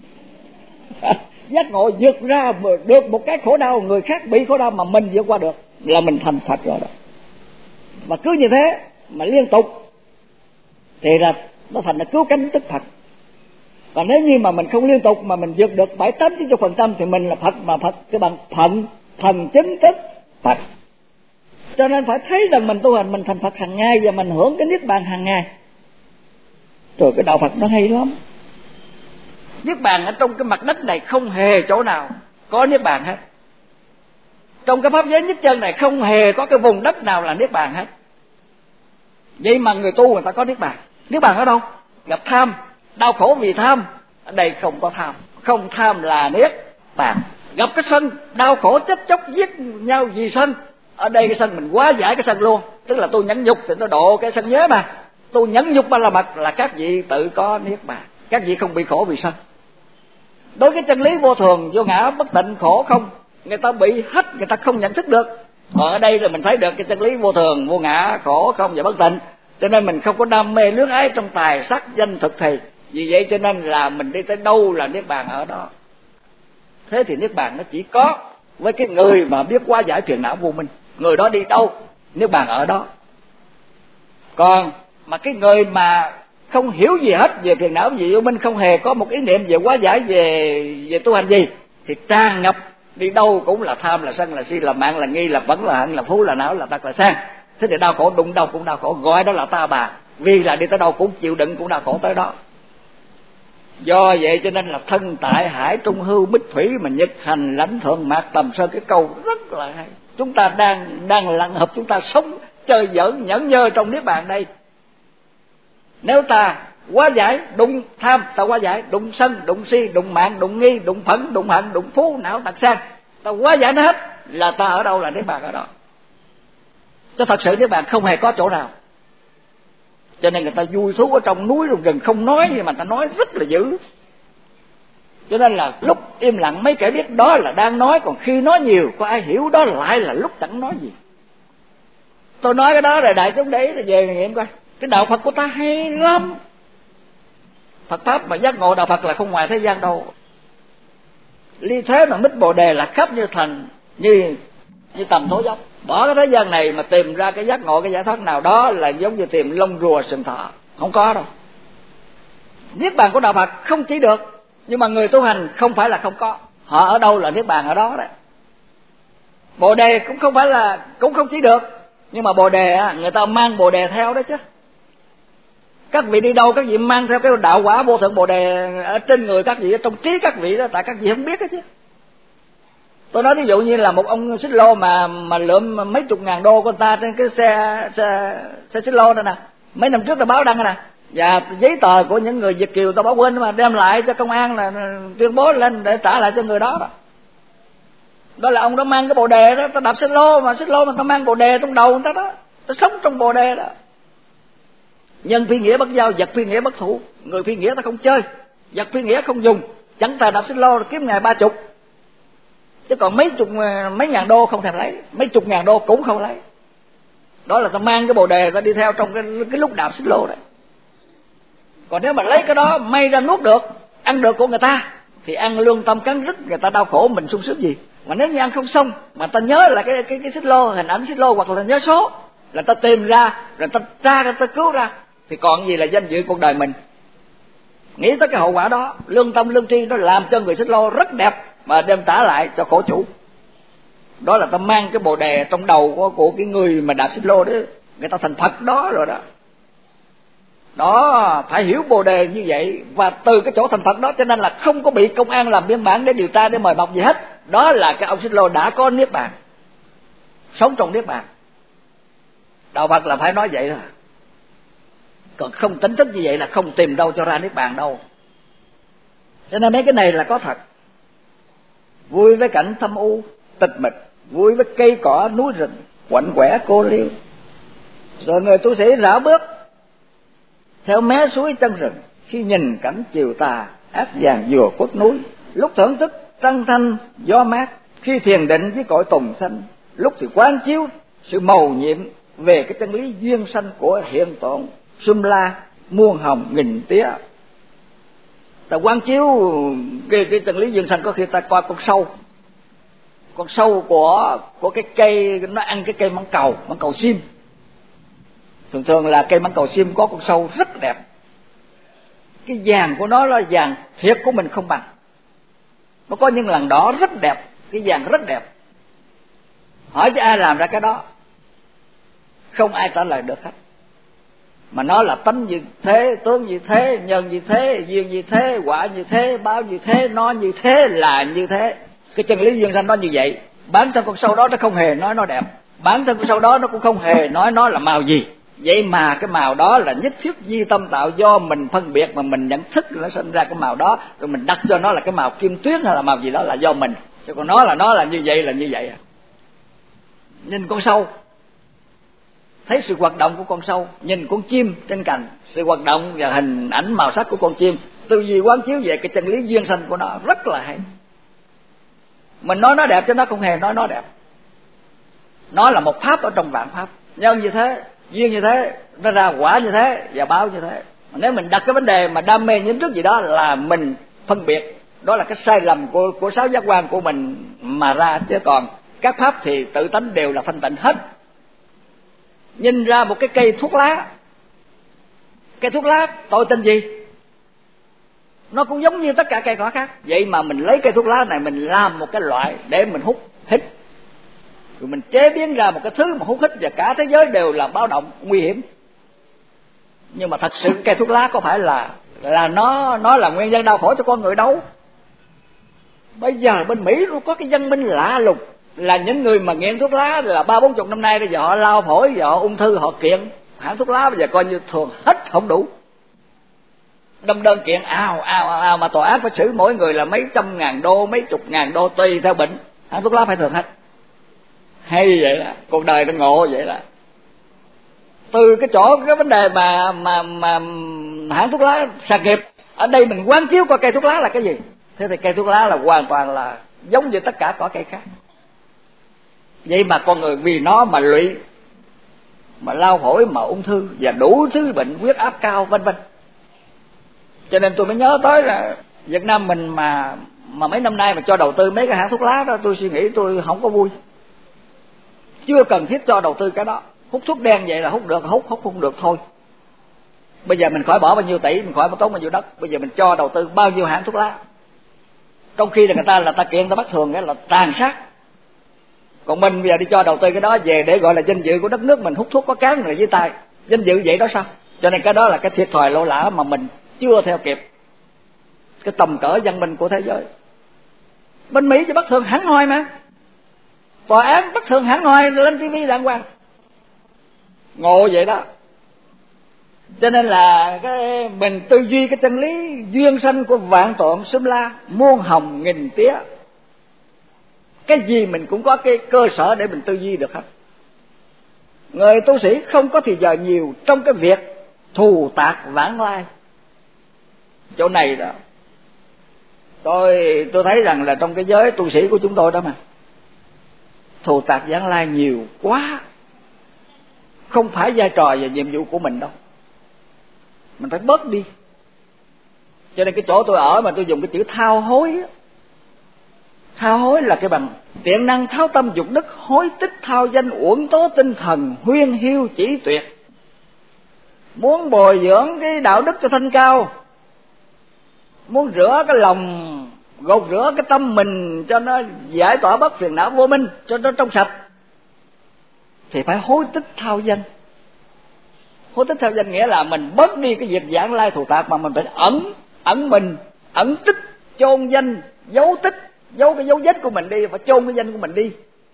Giác ngộ vượt ra được một cái khổ đau, người khác bị khổ đau mà mình vượt qua được là mình thành Phật rồi đó. Mà cứ như thế mà liên tục thì là nó thành là cứu cánh tức Phật. Và nếu như mà mình không liên tục mà mình vượt được bảy tám chín phần trăm thì mình là Phật, mà Phật cái bằng thần thần chính thức Phật. Cho nên phải thấy rằng mình tu hành, mình thành Phật hàng ngày và mình hưởng cái Niết Bàn hàng ngày. Rồi cái đạo Phật nó hay lắm. Niết Bàn ở trong cái mặt đất này không hề chỗ nào có Niết Bàn hết. Trong cái pháp giới nhất chân này không hề có cái vùng đất nào là Niết Bàn hết. Vậy mà người tu người ta có Niết Bàn. Niết Bàn ở đâu? Gặp tham, đau khổ vì tham. Ở đây không có tham, không tham là Niết Bàn. Gặp cái sân, đau khổ chết chóc giết nhau vì sân. Ở đây cái sân mình quá giải cái sân luôn. Tức là tôi nhẫn nhục thì nó độ cái sân nhớ mà. Tôi nhẫn nhục ba la mật là các vị tự có Niết Bàn. Các vị không bị khổ vì sân. Đối với chân lý vô thường, vô ngã, bất tịnh, khổ không, người ta bị hết, người ta không nhận thức được. Còn ở đây là mình thấy được cái chân lý vô thường, vô ngã, khổ không và bất tịnh. Cho nên mình không có đam mê luyến ái trong tài sắc danh thực thì. Vì vậy cho nên là mình đi tới đâu là Niết Bàn ở đó. Thế thì Niết Bàn nó chỉ có với cái người mà biết hóa giải phiền não vô minh. Người đó đi đâu, Niết Bàn ở đó. Còn mà cái người mà không hiểu gì hết về phiền não, về vô minh, không hề có một ý niệm về hóa giải, về về tu hành gì, thì tràn ngập đi đâu cũng là tham, là sân, là si, là mạng, là nghi, là vẫn, là hận, là phú, là não, là tật, là sang. Thế thì đau khổ đụng đâu cũng đau khổ, gọi đó là ta bà. Vì là đi tới đâu cũng chịu đựng, cũng đau khổ tới đó. Do vậy cho nên là thân tại hải trung hưu bích thủy, mà nhật hành lãnh thượng mạc tầm sơn. Cái câu rất là hay. Chúng ta đang đang lặng hợp, chúng ta sống chơi giỡn nhẫn nhơ trong Niết Bàn đây. Nếu ta hóa giải đụng tham, ta hóa giải đụng sân, đụng si, đụng mạng, đụng nghi, đụng phẫn, đụng hận, đụng phú, não, tật, sang, ta hóa giải nó hết, là ta ở đâu là Niết Bàn ở đó. Chứ thật sự Niết Bàn không hề có chỗ nào. Cho nên người ta vui thú ở trong núi rồi gần không nói, nhưng mà ta nói rất là dữ. Cho nên là lúc im lặng mấy kẻ biết đó là đang nói, còn khi nói nhiều có ai hiểu đó lại là lúc chẳng nói gì. Tôi nói cái đó rồi đại chúng đấy là về nghiệm coi. Cái đạo Phật của ta hay lắm. Phật Pháp mà giác ngộ đạo Phật là không ngoài thế gian đâu. Ly thế mà mít Bồ Đề là khắp như thành, như như tầm thố dốc. Bỏ cái thế gian này mà tìm ra cái giác ngộ, cái giải thoát nào đó là giống như tìm lông rùa sừng thọ, không có đâu. Niết bàn của đạo Phật không chỉ được, nhưng mà người tu hành không phải là không có. Họ ở đâu là niết bàn ở đó đấy. Bồ đề cũng không phải là cũng không chỉ được, nhưng mà bồ đề á, người ta mang bồ đề theo đó chứ. Các vị đi đâu các vị mang theo cái đạo quả vô thượng bồ đề ở trên người các vị, ở trong trí các vị đó, tại các vị không biết đó chứ. Tôi nói ví dụ như là một ông xích lô mà mà lượm mấy chục ngàn đô của người ta trên cái xe xe, xe xích lô đó nè, mấy năm trước đã báo đăng nè, và giấy tờ của những người Việt kiều tao báo quên mà đem lại cho công an là tuyên bố lên để trả lại cho người đó đó. Đó là ông đó mang cái bồ đề đó, tao đạp xích lô mà xích lô mà tao mang bồ đề trong đầu người ta đó, tao sống trong bồ đề đó. Nhân phi nghĩa bất giao, vật phi nghĩa bất thủ. Người phi nghĩa ta không chơi, vật phi nghĩa không dùng. Chẳng thà đạp xích lô kiếm ngày ba chục, chứ còn mấy chục mấy ngàn đô không thèm lấy, mấy chục ngàn đô cũng không lấy. Đó là ta mang cái bồ đề ta đi theo trong cái, cái lúc đạp xích lô đấy. Còn nếu mà lấy cái đó may ra nuốt được, ăn được của người ta, thì ăn lương tâm cắn rứt, người ta đau khổ mình sung sướng gì. Mà nếu như ăn không xong mà ta nhớ là cái cái cái xích lô, hình ảnh xích lô hoặc là nhớ số, là ta tìm ra rồi ta tra ra, ta cứu ra, thì còn gì là danh dự cuộc đời mình. Nghĩ tới cái hậu quả đó, lương tâm lương tri nó làm cho người xích lô rất đẹp mà đem trả lại cho khổ chủ. Đó là ta mang cái bồ đề trong đầu của, của cái người mà đạp xích lô đó, người ta thành Phật đó rồi đó. Đó, phải hiểu bồ đề như vậy, và từ cái chỗ thành Phật đó cho nên là không có bị công an làm biên bản để điều tra, để mời mọc gì hết. Đó là cái ông xích lô đã có niết bàn, sống trong niết bàn. Đạo Phật là phải nói vậy thôi. Còn không tính thức như vậy là không tìm đâu cho ra niết bàn đâu. Cho nên mấy cái này là có thật. Vui với cảnh thâm u tịch mịch, vui với cây cỏ núi rừng quạnh quẻ cô liêu. Rồi người tu sĩ rảo bước theo mé suối chân rừng, khi nhìn cảnh chiều tà ác vàng dừa khuất núi. Lúc thưởng thức trăng thanh gió mát, khi thiền định với cội tùng xanh. Lúc thì quán chiếu sự mầu nhiệm về cái chân lý duyên sanh của hiện tượng sum la muôn hồng nghìn tía. Ta quán chiếu cái, cái chân lý duyên sanh, có khi ta coi con sâu, con sâu của của cái cây, nó ăn cái cây mãng cầu, mãng cầu sim. Thường thường là cây mãng cầu sim có con sâu rất đẹp, cái vàng của nó là vàng thiệt của mình không bằng. Nó có những lần đỏ rất đẹp, cái vàng rất đẹp. Hỏi cho ai làm ra cái đó, không ai trả lời được hết. Mà nó là tánh như thế, tướng như thế, nhân như thế, duyên như thế, quả như thế, báo như thế, nó như thế, là như thế. Cái chân lý duyên sanh nó như vậy. Bản thân con sâu đó nó không hề nói nó đẹp, bản thân con sâu đó nó cũng không hề nói nó là màu gì. Vậy mà cái màu đó là nhất thiết di tâm tạo, do mình phân biệt mà mình nhận thức nó sinh ra cái màu đó, rồi mình đặt cho nó là cái màu kim tuyến hay là màu gì đó là do mình. Chứ còn nó là nó là như vậy là như vậy. Nhìn con sâu, thấy sự hoạt động của con sâu, nhìn con chim trên cành, sự hoạt động và hình ảnh màu sắc của con chim, tư duy quán chiếu về cái chân lý duyên sanh của nó rất là hay. Mình nói nó đẹp chứ nó không hề nói nó đẹp. Nó là một pháp ở trong vạn pháp, nhân như thế, duyên như thế, nó ra quả như thế và báo như thế. Nếu mình đặt cái vấn đề mà đam mê những trước gì đó là mình phân biệt, đó là cái sai lầm của của sáu giác quan của mình mà ra. Chứ còn các pháp thì tự tánh đều là thanh tịnh hết. Nhìn ra một cái cây thuốc lá, cây thuốc lá tội tình gì? Nó cũng giống như tất cả cây cỏ khác. Vậy mà mình lấy cây thuốc lá này mình làm một cái loại để mình hút, hít, rồi mình chế biến ra một cái thứ mà hút hít và cả thế giới đều là báo động, nguy hiểm. Nhưng mà thật sự cây thuốc lá có phải là là nó nó là nguyên nhân đau khổ cho con người đâu. Bây giờ bên Mỹ nó có cái dân minh lạ lùng, là những người mà nghiện thuốc lá là ba bốn chục năm nay bây giờ họ lao phổi, giờ họ ung thư, họ kiện hãng thuốc lá bây giờ coi như thường hết không đủ. Đâm đơn kiện ào ào ào mà tòa án phải xử mỗi người là mấy trăm ngàn đô, mấy chục ngàn đô tùy theo bệnh. Hãng thuốc lá phải thường hết. Hay vậy đó, cuộc đời nó ngộ vậy đó. Từ cái chỗ cái vấn đề mà mà mà hãng thuốc lá sạc nghiệp, ở đây mình quán chiếu coi cây thuốc lá là cái gì. Thế thì cây thuốc lá là hoàn toàn là giống như tất cả cỏ cây khác. Vậy mà con người vì nó mà lụy, mà lao phổi, mà ung thư và đủ thứ bệnh, huyết áp cao vân vân. Cho nên tôi mới nhớ tới là Việt Nam mình mà mà mấy năm nay mà cho đầu tư mấy cái hãng thuốc lá đó, tôi suy nghĩ tôi không có vui. chưa cần thiết cho đầu tư cái đó. Hút thuốc đen vậy là hút được hút, hút không được thôi. Bây giờ mình khỏi bỏ bao nhiêu tỷ, mình khỏi tốn bao nhiêu đất, bây giờ mình cho đầu tư bao nhiêu hãng thuốc lá. Trong khi là người ta là ta kiện ta bắt thường cái là tàn sát. Còn mình bây giờ đi cho đầu tư cái đó về để gọi là danh dự của đất nước mình, hút thuốc có cán người dưới tay, danh dự vậy đó sao? Cho nên cái đó là cái thiệt thòi lỗ lã mà mình chưa theo kịp cái tầm cỡ văn minh của thế giới. Bên Mỹ thì bắt thường hẳn hoi mà, tòa án bắt thường hẳn hoi lên ti vi đàng hoàng, ngộ vậy đó. Cho nên là cái mình tư duy cái chân lý duyên sanh của vạn tượng xâm la, muôn hồng nghìn tía, cái gì mình cũng có cái cơ sở để mình tư duy được hết. Người tu sĩ không có thì giờ nhiều trong cái việc thù tạc vãng lai. Chỗ này đó tôi tôi thấy rằng là trong cái giới tu sĩ của chúng tôi đó mà thù tạc vãng lai nhiều quá, không phải vai trò và nhiệm vụ của mình đâu, mình phải bớt đi. Cho nên cái chỗ tôi ở mà tôi dùng cái chữ thao hối, thao hối là cái bằng tiện năng tháo tâm dục đức, hối tích thao danh, uổng tố tinh thần, huyên hiu chỉ tuyệt. Muốn bồi dưỡng cái đạo đức cho thanh cao, muốn rửa cái lòng, gột rửa cái tâm mình cho nó giải tỏa bất phiền não vô minh, cho nó trong sạch, thì phải hối tích thao danh. Hối tích thao danh nghĩa là mình bớt đi cái việc giảng lai thù tạc, mà mình phải ẩn ẩn mình, ẩn tích, chôn danh, giấu tích, giấu cái dấu vết của mình đi, phải chôn cái danh của mình đi.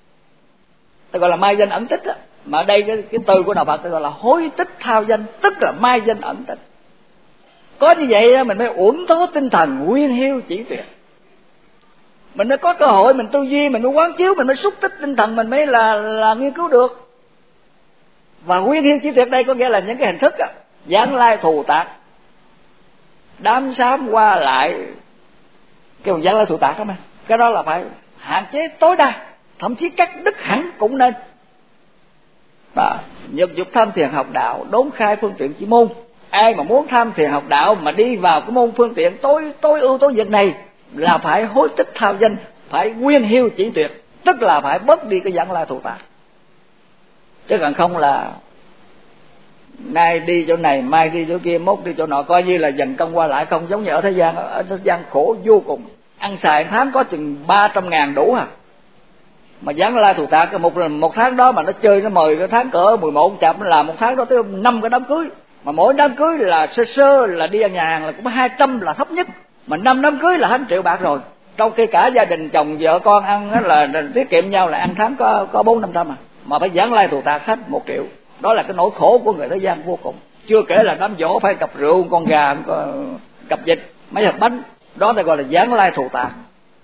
Ta gọi là mai danh ẩn tích á. Mà ở đây cái, cái từ của đạo Phật ta gọi là hối tích thao danh, tức là mai danh ẩn tích. Có như vậy mình mới uổng tố tinh thần, nguyên hiu chỉ tuyệt. Mình mới có cơ hội mình tư duy, mình mới quán chiếu, mình mới xúc tích tinh thần, mình mới là là nghiên cứu được. Và nguyên hiu chỉ tuyệt đây có nghĩa là những cái hình thức á, giảng lai thù tạc, đám sám qua lại, cái giảng lai thù tạc đó mà, cái đó là phải hạn chế tối đa, thậm chí cắt đứt hẳn cũng nên. Và nhật dục tham thiền học đạo, đốn khai phương tiện chỉ môn. Ai mà muốn tham thiền học đạo mà đi vào cái môn phương tiện tối tối ưu tối việc này là phải hối tích thao danh, phải nguyên hiu chỉ tuyệt, tức là phải bớt đi cái giảng lai thù tạc. Chứ còn không là nay đi chỗ này, mai đi chỗ kia, mốt đi chỗ nọ, coi như là dần công qua lại không. Giống như ở thế gian, ở thế gian khổ vô cùng, ăn xài tháng có chừng ba trăm ngàn đủ à. Mà giảng lai thù tạc một một tháng đó mà nó chơi nó mời cái tháng cỡ mười một chạp, nó làm một tháng đó tới năm cái đám cưới, mà mỗi đám cưới là sơ sơ là đi ăn nhà hàng là cũng hai trăm là thấp nhất, mà năm đám cưới là hết triệu bạc rồi. Trong khi cả gia đình chồng vợ con ăn là, là tiết kiệm nhau là ăn tháng có có bốn năm trăm à, mà phải giảng lai thù tạc hết một triệu. Đó là cái nỗi khổ của người thế gian vô cùng. Chưa kể là đám dỗ phải cặp rượu, con gà, cặp vịt, mấy hộp bánh, đó ta gọi là giảng lai thù tạc.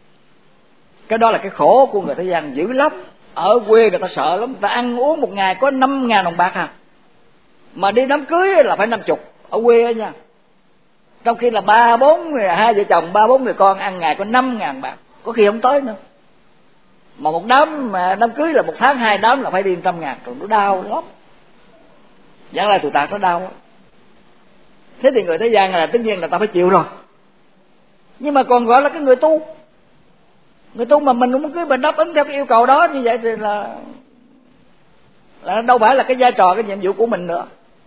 Cái đó là cái khổ của người thế gian dữ lắm. Ở quê người ta sợ lắm, người ta ăn uống một ngày có năm ngàn đồng bạc à, mà đi đám cưới là phải năm chục ở quê đó nha. Trong khi là ba bốn người, hai vợ chồng ba bốn người con ăn ngày có năm ngàn bạc, có khi không tới nữa. Mà một đám mà đám cưới là một tháng hai đám là phải đi trăm ngàn, rồi nó đau lắm. Giảng lai thù tạc nó đau lắm. Thế thì người thế gian là tất nhiên là ta phải chịu rồi. Nhưng mà còn gọi là cái người tu, người tu mà mình cũng cứ mình đáp ứng theo cái yêu cầu đó như vậy thì là là đâu phải là cái vai trò, cái nhiệm vụ của mình nữa.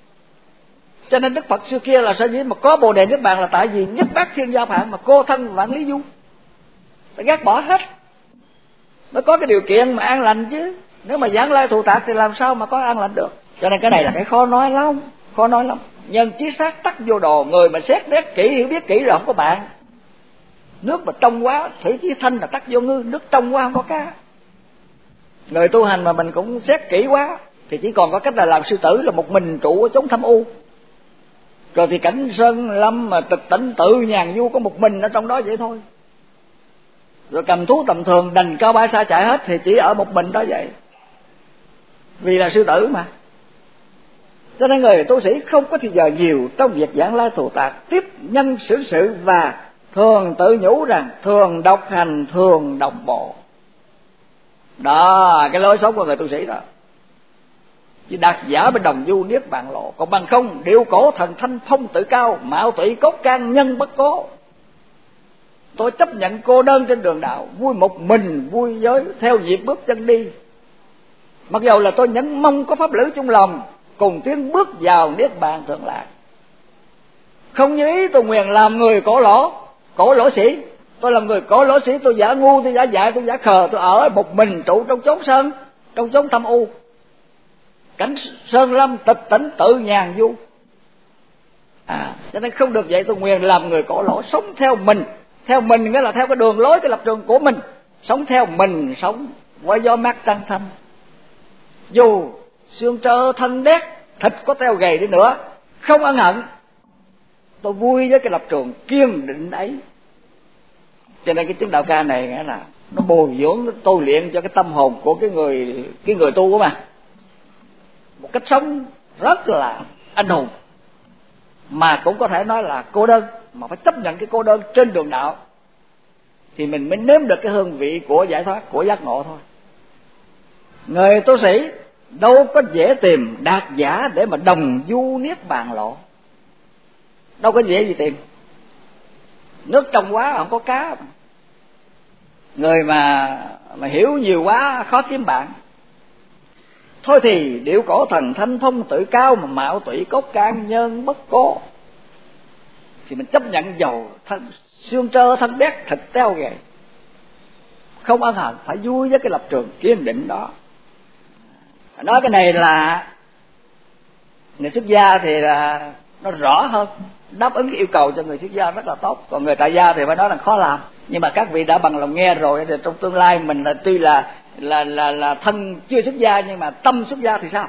Cho nên Đức Phật xưa kia là sao gì mà có Bồ Đề Niết Bàn là tại vì nhất bát thiên gia phạn mà cô thân vạn lý du, phải gác bỏ hết mới có cái điều kiện mà an lành chứ. Nếu mà giảng lai thù tạc thì làm sao mà có an lành được. Cho nên cái này là cái khó nói lắm, khó nói lắm. Nhân chí sát tắc vô đồ, người mà xét nét kỹ, hiểu biết kỹ rồi không có bạn. Nước mà trong quá, thủy chí thanh là tắc vô ngư, nước trong quá không có cá. Người tu hành mà mình cũng xét kỹ quá thì chỉ còn có cách là làm sư tử, là một mình trụ ở chốn thâm u. Rồi thì cảnh sơn lâm mà tịch tỉnh tự nhàn du có một mình ở trong đó vậy thôi. Rồi cầm thú tầm thường đành cao ba xa chạy hết thì chỉ ở một mình đó vậy. Vì là sư tử mà. Cho nên người tu sĩ không có thì giờ nhiều trong việc giảng lai thù tạc, tiếp nhân xử sự và thường tự nhủ rằng thường độc hành, thường độc bộ. Đó, cái lối sống của người tu sĩ đó. Chỉ đạt giả bên đồng du niết bàn lộ, còn bằng không điệu cổ thần thanh phong tự cao, mạo tụy cốt can nhân bất cố. Tôi chấp nhận cô đơn trên đường đạo, vui một mình vui giới theo nhịp bước chân đi. Mặc dầu là tôi nhẫn mong có pháp lữ chung lòng, cùng tiến bước vào niết bàn thượng lạc. Không như ý tôi nguyện làm người cổ lỗ, cổ lỗ sĩ. Tôi làm người cổ lỗ sĩ, tôi giả ngu, tôi giả dại, tôi giả khờ, tôi ở một mình trụ trong chốn sơn, trong chốn thâm u, cảnh sơn lâm tịch tỉnh tự nhàn du. À, cho nên không được vậy. Tôi nguyện làm người cổ lỗ, sống theo mình. Theo mình nghĩa là theo cái đường lối, cái lập trường của mình. Sống theo mình, sống với gió mát trăng thanh. Dù xương trơ thân đét, thịt có teo gầy đi nữa, không ân hận. Tôi vui với cái lập trường kiên định ấy. Cho nên cái tiếng đạo ca này nghĩa là nó bồi dưỡng, nó tôi luyện cho cái tâm hồn của cái người cái người tu của mà. Một cách sống rất là anh hùng, mà cũng có thể nói là cô đơn, mà phải chấp nhận cái cô đơn trên đường đạo thì mình mới nếm được cái hương vị của giải thoát, của giác ngộ thôi. Người tu sĩ đâu có dễ tìm đạt giả để mà đồng du niết bàn lộ. Đâu có dễ gì tìm. Nước trong quá không có cá. Người mà mà hiểu nhiều quá khó kiếm bạn. Thôi thì điệu cổ thần thanh phong tự cao, mà mạo tụy cốt can nhân bất cố. Thì mình chấp nhận dầu thân, xương trơ thân đét thịt teo gầy, không ân hận, phải vui với cái lập trường kiên định đó. Nói cái này là người xuất gia thì là nó rõ hơn, đáp ứng cái yêu cầu cho người xuất gia rất là tốt. Còn người tại gia thì phải nói là khó làm. Nhưng mà các vị đã bằng lòng nghe rồi thì trong tương lai mình là tuy là là là là thân chưa xuất gia nhưng mà tâm xuất gia thì sao?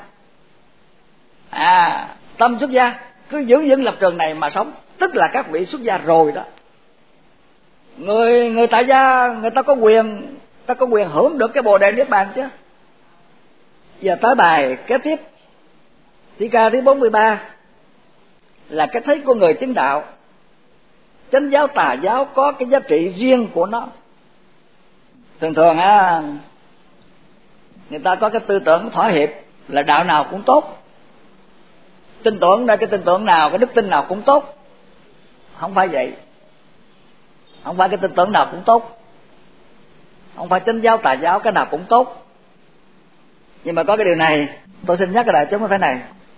À, tâm xuất gia cứ giữ vững lập trường này mà sống, tức là các vị xuất gia rồi đó. Người người tại gia người ta có quyền, ta có quyền hưởng được cái bồ đề niết bàn chứ. Giờ tới bài kế tiếp, Thi ca thứ bốn mươi ba là cái thấy của người chứng đạo. Chánh giáo tà giáo có cái giá trị riêng của nó. Thường thường á, người ta có cái tư tưởng thỏa hiệp là đạo nào cũng tốt, tin tưởng ra cái tin tưởng nào, cái đức tin nào cũng tốt. Không phải vậy. Không phải cái tin tưởng nào cũng tốt, không phải chánh giáo tà giáo cái nào cũng tốt. Nhưng mà có cái điều này tôi xin nhắc cái đại chúng như thế này,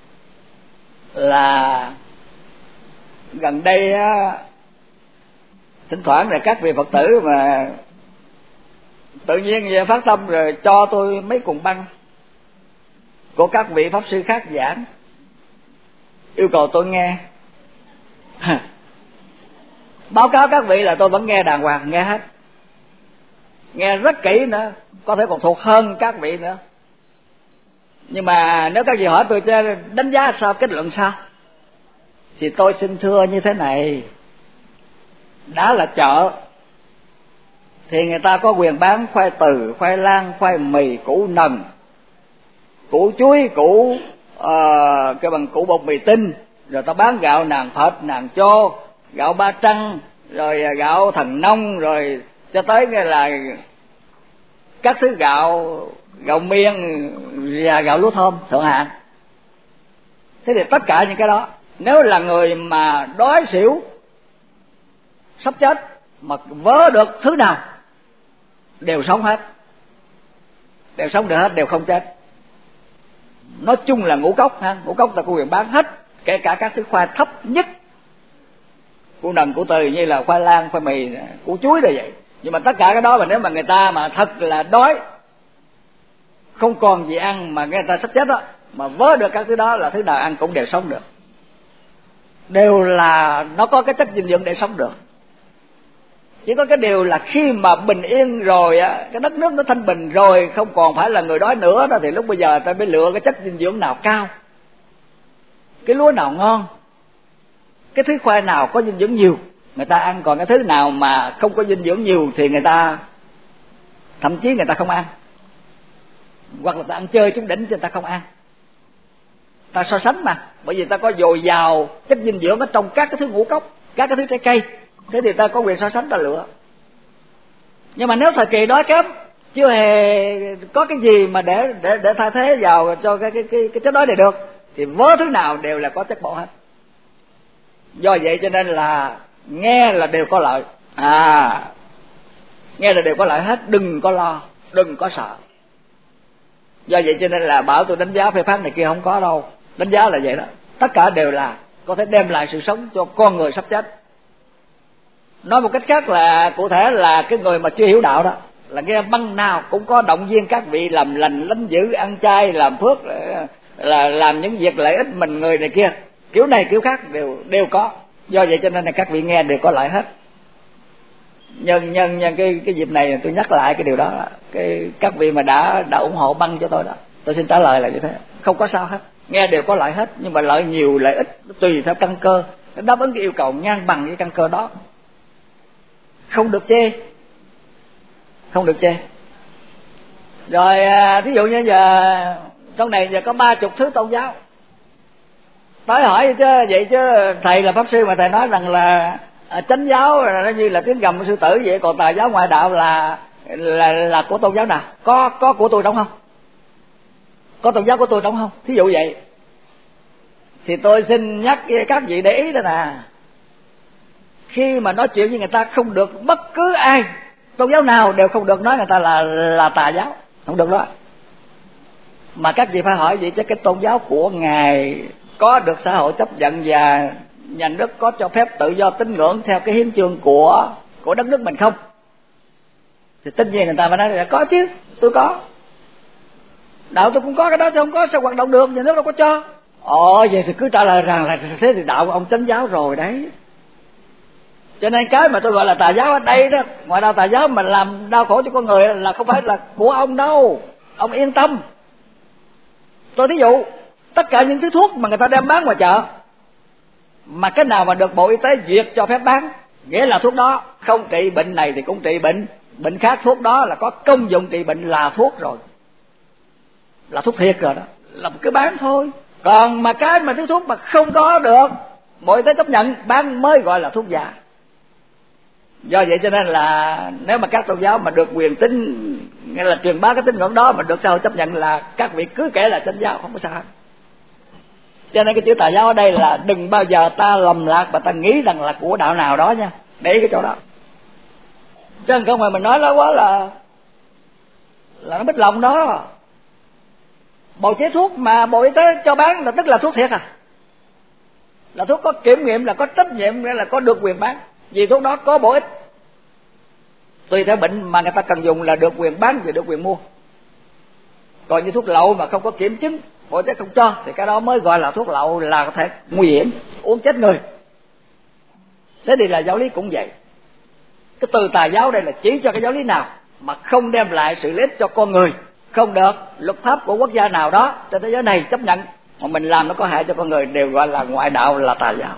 là gần đây á, thỉnh thoảng là các vị Phật tử mà tự nhiên về phát tâm rồi cho tôi mấy cuộn băng của các vị pháp sư khác giảng, yêu cầu tôi nghe. Báo cáo các vị là tôi vẫn nghe đàng hoàng, nghe hết, nghe rất kỹ nữa, có thể còn thuộc hơn các vị nữa. Nhưng mà nếu các vị hỏi tôi đánh giá sao, kết luận sao, thì tôi xin thưa như thế này: đã là chợ thì người ta có quyền bán khoai từ, khoai lang, khoai mì, củ nần, củ chuối, củ uh, cái bằng củ bột mì tinh, rồi ta bán gạo nàng Phật, nàng Chô, gạo Ba Trăng, rồi gạo Thần Nông, rồi cho tới cái là các thứ gạo gạo miên và gạo lúa thơm thượng hạng. Thế thì tất cả những cái đó, nếu là người mà đói xỉu sắp chết mà vớ được thứ nào đều sống hết, đều sống được hết, đều không chết. Nói chung là ngũ cốc ha, ngũ cốc ta có quyền bán hết, kể cả các thứ khoai thấp nhất, củ nần, củ từ như là khoai lang, khoai mì, củ chuối là vậy. Nhưng mà tất cả cái đó mà nếu mà người ta mà thật là đói, không còn gì ăn mà người ta sắp chết đó, mà vớ được các thứ đó là thứ nào ăn cũng đều sống được, đều là nó có cái chất dinh dưỡng để sống được. Chỉ có cái điều là khi mà bình yên rồi á, cái đất nước nó thanh bình rồi, không còn phải là người đói nữa đó, thì lúc bây giờ ta mới lựa cái chất dinh dưỡng nào cao, cái lúa nào ngon, cái thứ khoai nào có dinh dưỡng nhiều người ta ăn. Còn cái thứ nào mà không có dinh dưỡng nhiều thì người ta thậm chí người ta không ăn, hoặc là ta ăn chơi trúng đỉnh chứ người ta không ăn. Ta so sánh mà, bởi vì ta có dồi dào chất dinh dưỡng ở trong các cái thứ ngũ cốc, các cái thứ trái cây, thế thì ta có quyền so sánh ta lựa. Nhưng mà nếu thời kỳ đói kém, chưa hề có cái gì mà để để để thay thế vào cho cái cái cái cái chất đói này được, thì vớ thứ nào đều là có chất bổ hết. Do vậy cho nên là nghe là đều có lợi, à nghe là đều có lợi hết, đừng có lo, đừng có sợ. Do vậy cho nên là bảo tôi đánh giá phê phán này kia không có đâu. Đánh giá là vậy đó, tất cả đều là có thể đem lại sự sống cho con người sắp chết. Nói một cách khác là cụ thể là cái người mà chưa hiểu đạo đó, là nghe băng nào cũng có động viên các vị làm lành lánh dữ, ăn chay làm phước, là làm những việc lợi ích mình người này kia, kiểu này kiểu khác đều đều có. Do vậy cho nên là các vị nghe đều có lợi hết. Nhân nhân nhân cái cái dịp này tôi nhắc lại cái điều đó, cái các vị mà đã đã ủng hộ băng cho tôi đó, tôi xin trả lời là như thế, không có sao hết, nghe đều có lợi hết, nhưng mà lợi nhiều lợi ít tùy theo căn cơ, đáp ứng cái yêu cầu ngang bằng với căn cơ đó, không được chê, không được chê. Rồi thí dụ như giờ trong này giờ có ba chục thứ tôn giáo, tới hỏi chứ vậy chứ thầy là pháp sư mà thầy nói rằng là à, chánh giáo nó như là tiếng gầm sư tử vậy, còn tà giáo ngoại đạo là là là của tôn giáo nào? Có có của tôi đúng không? Có tôn giáo của tôi đúng không? Thí dụ vậy thì tôi xin nhắc các vị để ý đó nè, khi mà nói chuyện với người ta không được bất cứ ai tôn giáo nào đều không được nói người ta là là tà giáo, không được đó. Mà các vị phải hỏi vậy chứ cái tôn giáo của ngài có được xã hội chấp nhận và nhà nước có cho phép tự do tín ngưỡng theo cái hiến chương của của đất nước mình không? Thì tất nhiên người ta phải nói là có chứ, tôi có. Đạo tôi cũng có cái đó, tôi không có sao hoạt động được, nhà nước đâu có cho. Ồ vậy thì cứ trả lời rằng là thế thì đạo của ông chánh giáo rồi đấy. Cho nên cái mà tôi gọi là tà giáo ở đây đó, ngoại đạo tà giáo mà làm đau khổ cho con người là không phải là của ông đâu, ông yên tâm. Tôi ví dụ tất cả những thứ thuốc mà người ta đem bán ngoài chợ, mà cái nào mà được Bộ Y tế duyệt cho phép bán, nghĩa là thuốc đó không trị bệnh này thì cũng trị bệnh bệnh khác, thuốc đó là có công dụng trị bệnh là thuốc rồi, là thuốc thiệt rồi đó, là một cái bán thôi. Còn mà cái mà thứ thuốc mà không có được Bộ Y tế chấp nhận bán mới gọi là thuốc giả. Do vậy cho nên là nếu mà các tôn giáo mà được quyền tín, nghĩa là truyền bá cái tín ngưỡng đó mà được xã hội chấp nhận là các vị cứ kể là chánh giáo, không có sao. Cho nên cái chữ tà giáo ở đây là đừng bao giờ ta lầm lạc và ta nghĩ rằng là của đạo nào đó nha, để ý cái chỗ đó. Chứ không phải mình nói nó quá là là nó bích lòng đó. Bộ chế thuốc mà Bộ Y tế cho bán là tức là thuốc thiệt à, là thuốc có kiểm nghiệm, là có trách nhiệm, nghĩa là có được quyền bán, vì thuốc đó có bổ ích. Tùy theo bệnh mà người ta cần dùng là được quyền bán và được quyền mua. Còn như thuốc lậu mà không có kiểm chứng, Bộ Y tế không cho, thì cái đó mới gọi là thuốc lậu, là có thể nguy hiểm, uống chết người. Thế thì là giáo lý cũng vậy. Cái từ tà giáo đây là chỉ cho cái giáo lý nào mà không đem lại sự lợi ích cho con người, không được luật pháp của quốc gia nào đó trên thế giới này chấp nhận, mà mình làm nó có hại cho con người đều gọi là ngoại đạo, là tà giáo.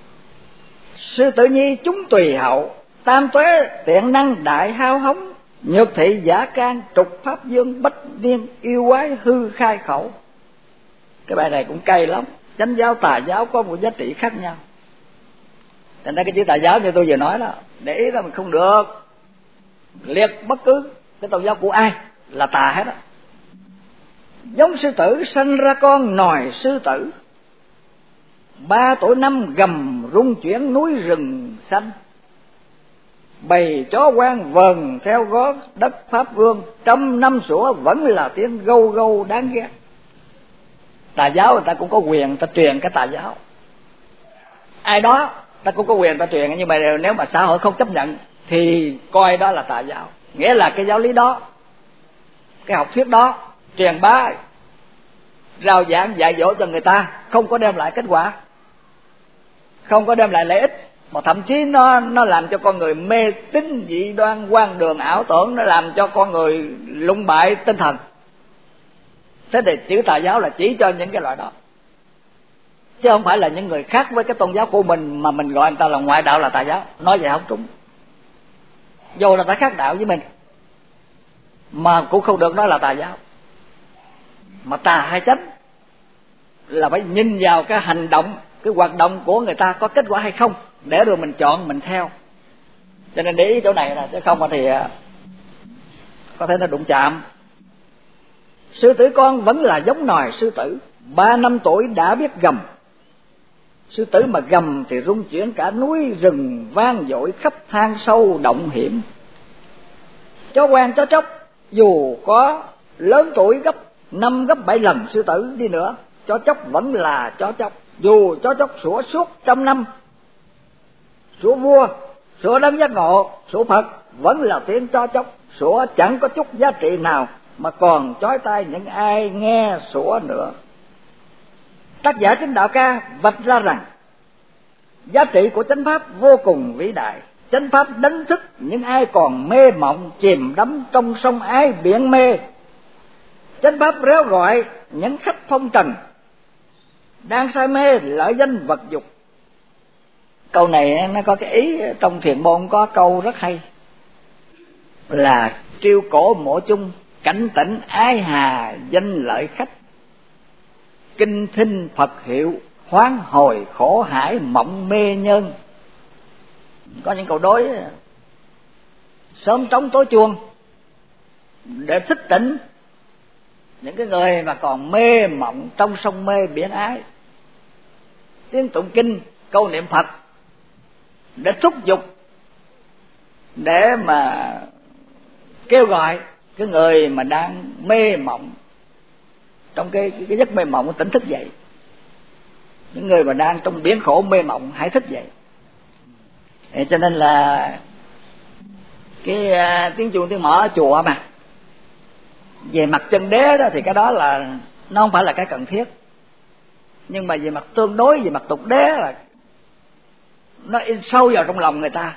Sư Tử Nhi chúng tùy hậu, tam tuế tiện năng đại hao hống, nhược thị giả can trục pháp dương, bách niên yêu quái hư khai khẩu. Cái bài này cũng cay lắm. Chánh giáo tà giáo có một giá trị khác nhau. Thành ra cái chữ tà giáo như tôi vừa nói đó, để ý là mình không được liệt bất cứ cái tôn giáo của ai là tà hết á. Giống sư tử sanh ra con nòi sư tử, ba tuổi năm gầm rung chuyển núi rừng xanh, bầy chó quan vờn theo gót đất pháp vương, trăm năm sủa vẫn là tiếng gâu gâu đáng ghét. Tà giáo người ta cũng có quyền ta truyền cái tà giáo, ai đó ta cũng có quyền ta truyền, nhưng mà nếu mà xã hội không chấp nhận thì coi đó là tà giáo. Nghĩa là cái giáo lý đó, cái học thuyết đó truyền bá rao giảng dạy dỗ cho người ta không có đem lại kết quả, không có đem lại lợi ích, mà thậm chí nó nó làm cho con người mê tín dị đoan, quan đường ảo tưởng, nó làm cho con người lung bại tinh thần. Thế thì chữ tà giáo là chỉ cho những cái loại đó, chứ không phải là những người khác với cái tôn giáo của mình mà mình gọi người ta là ngoại đạo là tà giáo. Nói vậy không trúng, dù là ta khác đạo với mình mà cũng không được nói là tà giáo. Mà tà hay chánh là phải nhìn vào cái hành động, cái hoạt động của người ta có kết quả hay không, để rồi mình chọn, mình theo. Cho nên để ý chỗ này là, chứ không thì có thể nó đụng chạm. Sư tử con vẫn là giống nòi sư tử, ba năm tuổi đã biết gầm. Sư tử mà gầm thì rung chuyển cả núi rừng, vang dội khắp hang sâu động hiểm. Chó quan chó chóc dù có lớn tuổi gấp năm gấp bảy lần sư tử đi nữa, chó chóc vẫn là chó chóc. Dù chó chóc sủa suốt trăm năm, sủa vua, sủa đấng giác ngộ, sủa Phật, vẫn là tiếng chó chóc, sủa chẳng có chút giá trị nào mà còn chói tai những ai nghe sủa nữa. Tác giả Chánh Đạo Ca vạch ra rằng giá trị của chánh pháp vô cùng vĩ đại. Chánh pháp đánh thức những ai còn mê mộng chìm đắm trong sông ái biển mê. Chánh pháp réo gọi những khách phong trần đang say mê lợi danh vật dục. Câu này nó có cái ý, trong thiền môn có câu rất hay là triêu cổ mộ chung, cảnh tỉnh ái hà danh lợi khách. Kinh thinh Phật hiệu, hoán hồi khổ hải mộng mê nhân. Có những câu đối sớm trống tối chuông để thức tỉnh những cái người mà còn mê mộng trong sông mê biển ái. Tiếng tụng kinh, câu niệm Phật để thúc giục, để mà kêu gọi cái người mà đang mê mộng trong cái, cái giấc mê mộng tỉnh thức dậy. Những người mà đang trong biển khổ mê mộng hãy thức dậy. Để cho nên là cái uh, tiếng chuông tiếng mõ ở chùa mà về mặt chân đế đó thì cái đó là nó không phải là cái cần thiết, nhưng mà về mặt tương đối, về mặt tục đế là nó in sâu vào trong lòng người ta.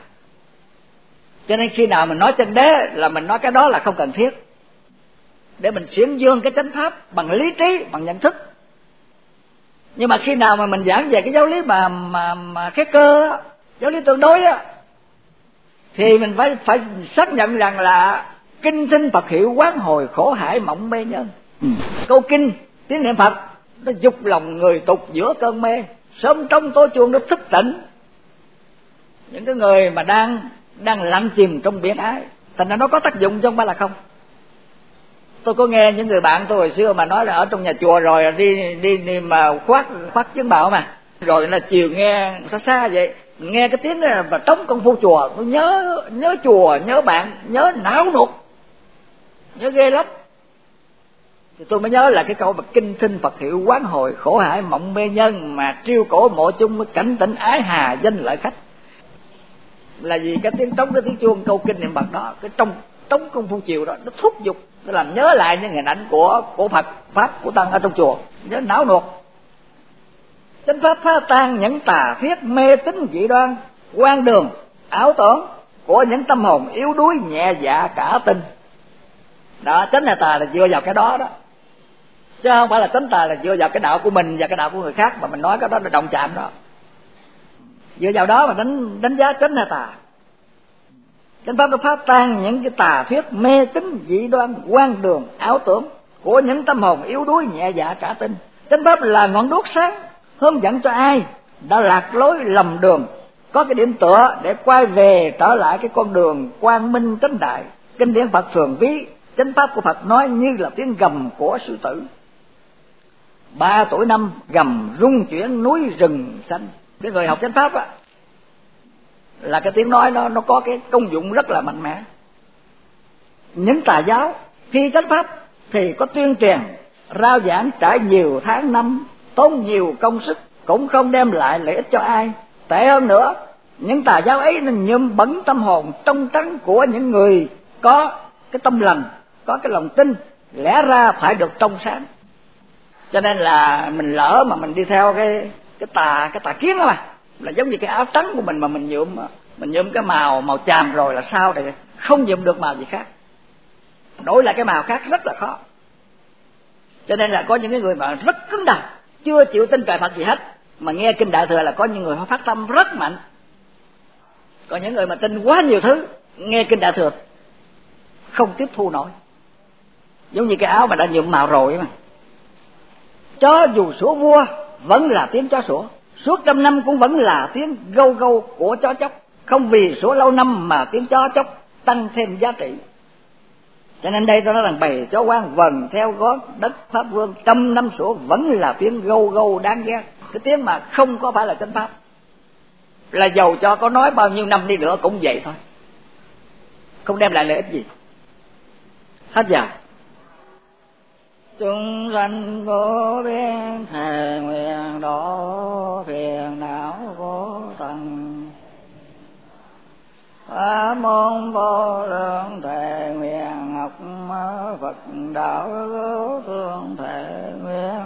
Cho nên khi nào mình nói chân đế là mình nói cái đó là không cần thiết, để mình xiển dương cái chánh pháp bằng lý trí, bằng nhận thức. Nhưng mà khi nào mà mình giảng về cái giáo lý mà mà mà cái cơ, giáo lý tương đối á, thì mình phải phải xác nhận rằng là kinh thinh Phật hiệu, quán hồi khổ hải mộng mê nhân. Ừ. Câu kinh tiếng niệm Phật nó dục lòng người tục giữa cơn mê, sớm trống tối chuông nó thức tỉnh những cái người mà đang đang lặn chìm trong biển ái. Thành ra nó có tác dụng chứ không phải là không. Tôi có nghe những người bạn tôi hồi xưa mà nói là ở trong nhà chùa rồi đi đi đi mà khoác khoác chứng bảo mà, rồi là chiều nghe xa xa vậy, nghe cái tiếng này và trống công phu chùa, tôi nhớ nhớ chùa, nhớ bạn, nhớ não nuột, nhớ ghê lắm. Thì tôi mới nhớ là cái câu mà kinh thinh Phật hiệu, quán hồi khổ hải mộng mê nhân, mà triêu cổ mộ chung với cảnh tỉnh ái hà danh lợi khách. Là vì cái tiếng trống, cái tiếng chuông câu kinh niệm Phật đó, cái trong trống công phu chiều đó, nó thúc giục, nó làm nhớ lại những hình ảnh của của Phật pháp của tăng ở trong chùa, nhớ não nuột. Chánh pháp phá tan những tà thiết mê tín dị đoan, quan đường ảo tưởng của những tâm hồn yếu đuối nhẹ dạ cả tin. Đó, chánh là tà là dựa vào cái đó đó, chứ không phải là chánh tà là dựa vào cái đạo của mình và cái đạo của người khác mà mình nói cái đó là đồng chạm đó. Dựa vào đó mà đánh đánh giá chánh là tà. Chánh pháp nó phá tan những cái tà thuyết mê tín dị đoan, quan đường ảo tưởng của những tâm hồn yếu đuối nhẹ dạ cả tin. Chánh pháp là ngọn đuốc sáng hướng dẫn cho ai đã lạc lối lầm đường có cái điểm tựa để quay về trở lại cái con đường quang minh chánh đại. Kinh điển Phật thường ví chánh pháp của Phật nói như là tiếng gầm của sư tử. Ba tuổi năm gầm rung chuyển núi rừng xanh. Cái người học chánh pháp á, là cái tiếng nói nó nó có cái công dụng rất là mạnh mẽ. Những tà giáo khi chánh pháp thì có tuyên truyền, rao giảng trải nhiều tháng năm, tốn nhiều công sức cũng không đem lại lợi ích cho ai. Tệ hơn nữa, những tà giáo ấy nó nhuộm bẩn tâm hồn trong trắng của những người có cái tâm lành, có cái lòng tin, lẽ ra phải được trong sáng. Cho nên là mình lỡ mà mình đi theo cái cái tà cái tà kiến đó mà, là giống như cái áo trắng của mình mà mình nhuộm mình nhuộm cái màu màu chàm rồi là sao để không nhuộm được màu gì khác, đổi lại cái màu khác rất là khó. Cho nên là có những cái người mà rất cứng đầu, chưa chịu tin trời Phật gì hết, mà nghe kinh Đại Thừa là có những người họ phát tâm rất mạnh. Còn những người mà tin quá nhiều thứ, nghe kinh Đại Thừa không tiếp thu nổi. Giống như cái áo mà đã nhuộm màu rồi mà. Chó dù sủa vua vẫn là tiếng chó sủa, suốt trăm năm cũng vẫn là tiếng gâu gâu của chó chóc. Không vì sủa lâu năm mà tiếng chó chóc tăng thêm giá trị. Cho nên đây tôi nói rằng bầy chó quan vần theo gót đất Pháp Vương, trăm năm sủa vẫn là tiếng gâu gâu đáng ghét. Cái tiếng mà không có phải là chánh pháp, là dầu cho có nói bao nhiêu năm đi nữa cũng vậy thôi, không đem lại lợi ích gì hết giờ. chúng sanh vô biên thề nguyện độ phiền não vô tận. Pháp môn vô lượng thề nguyện học Phật đạo vô thương thề nguyện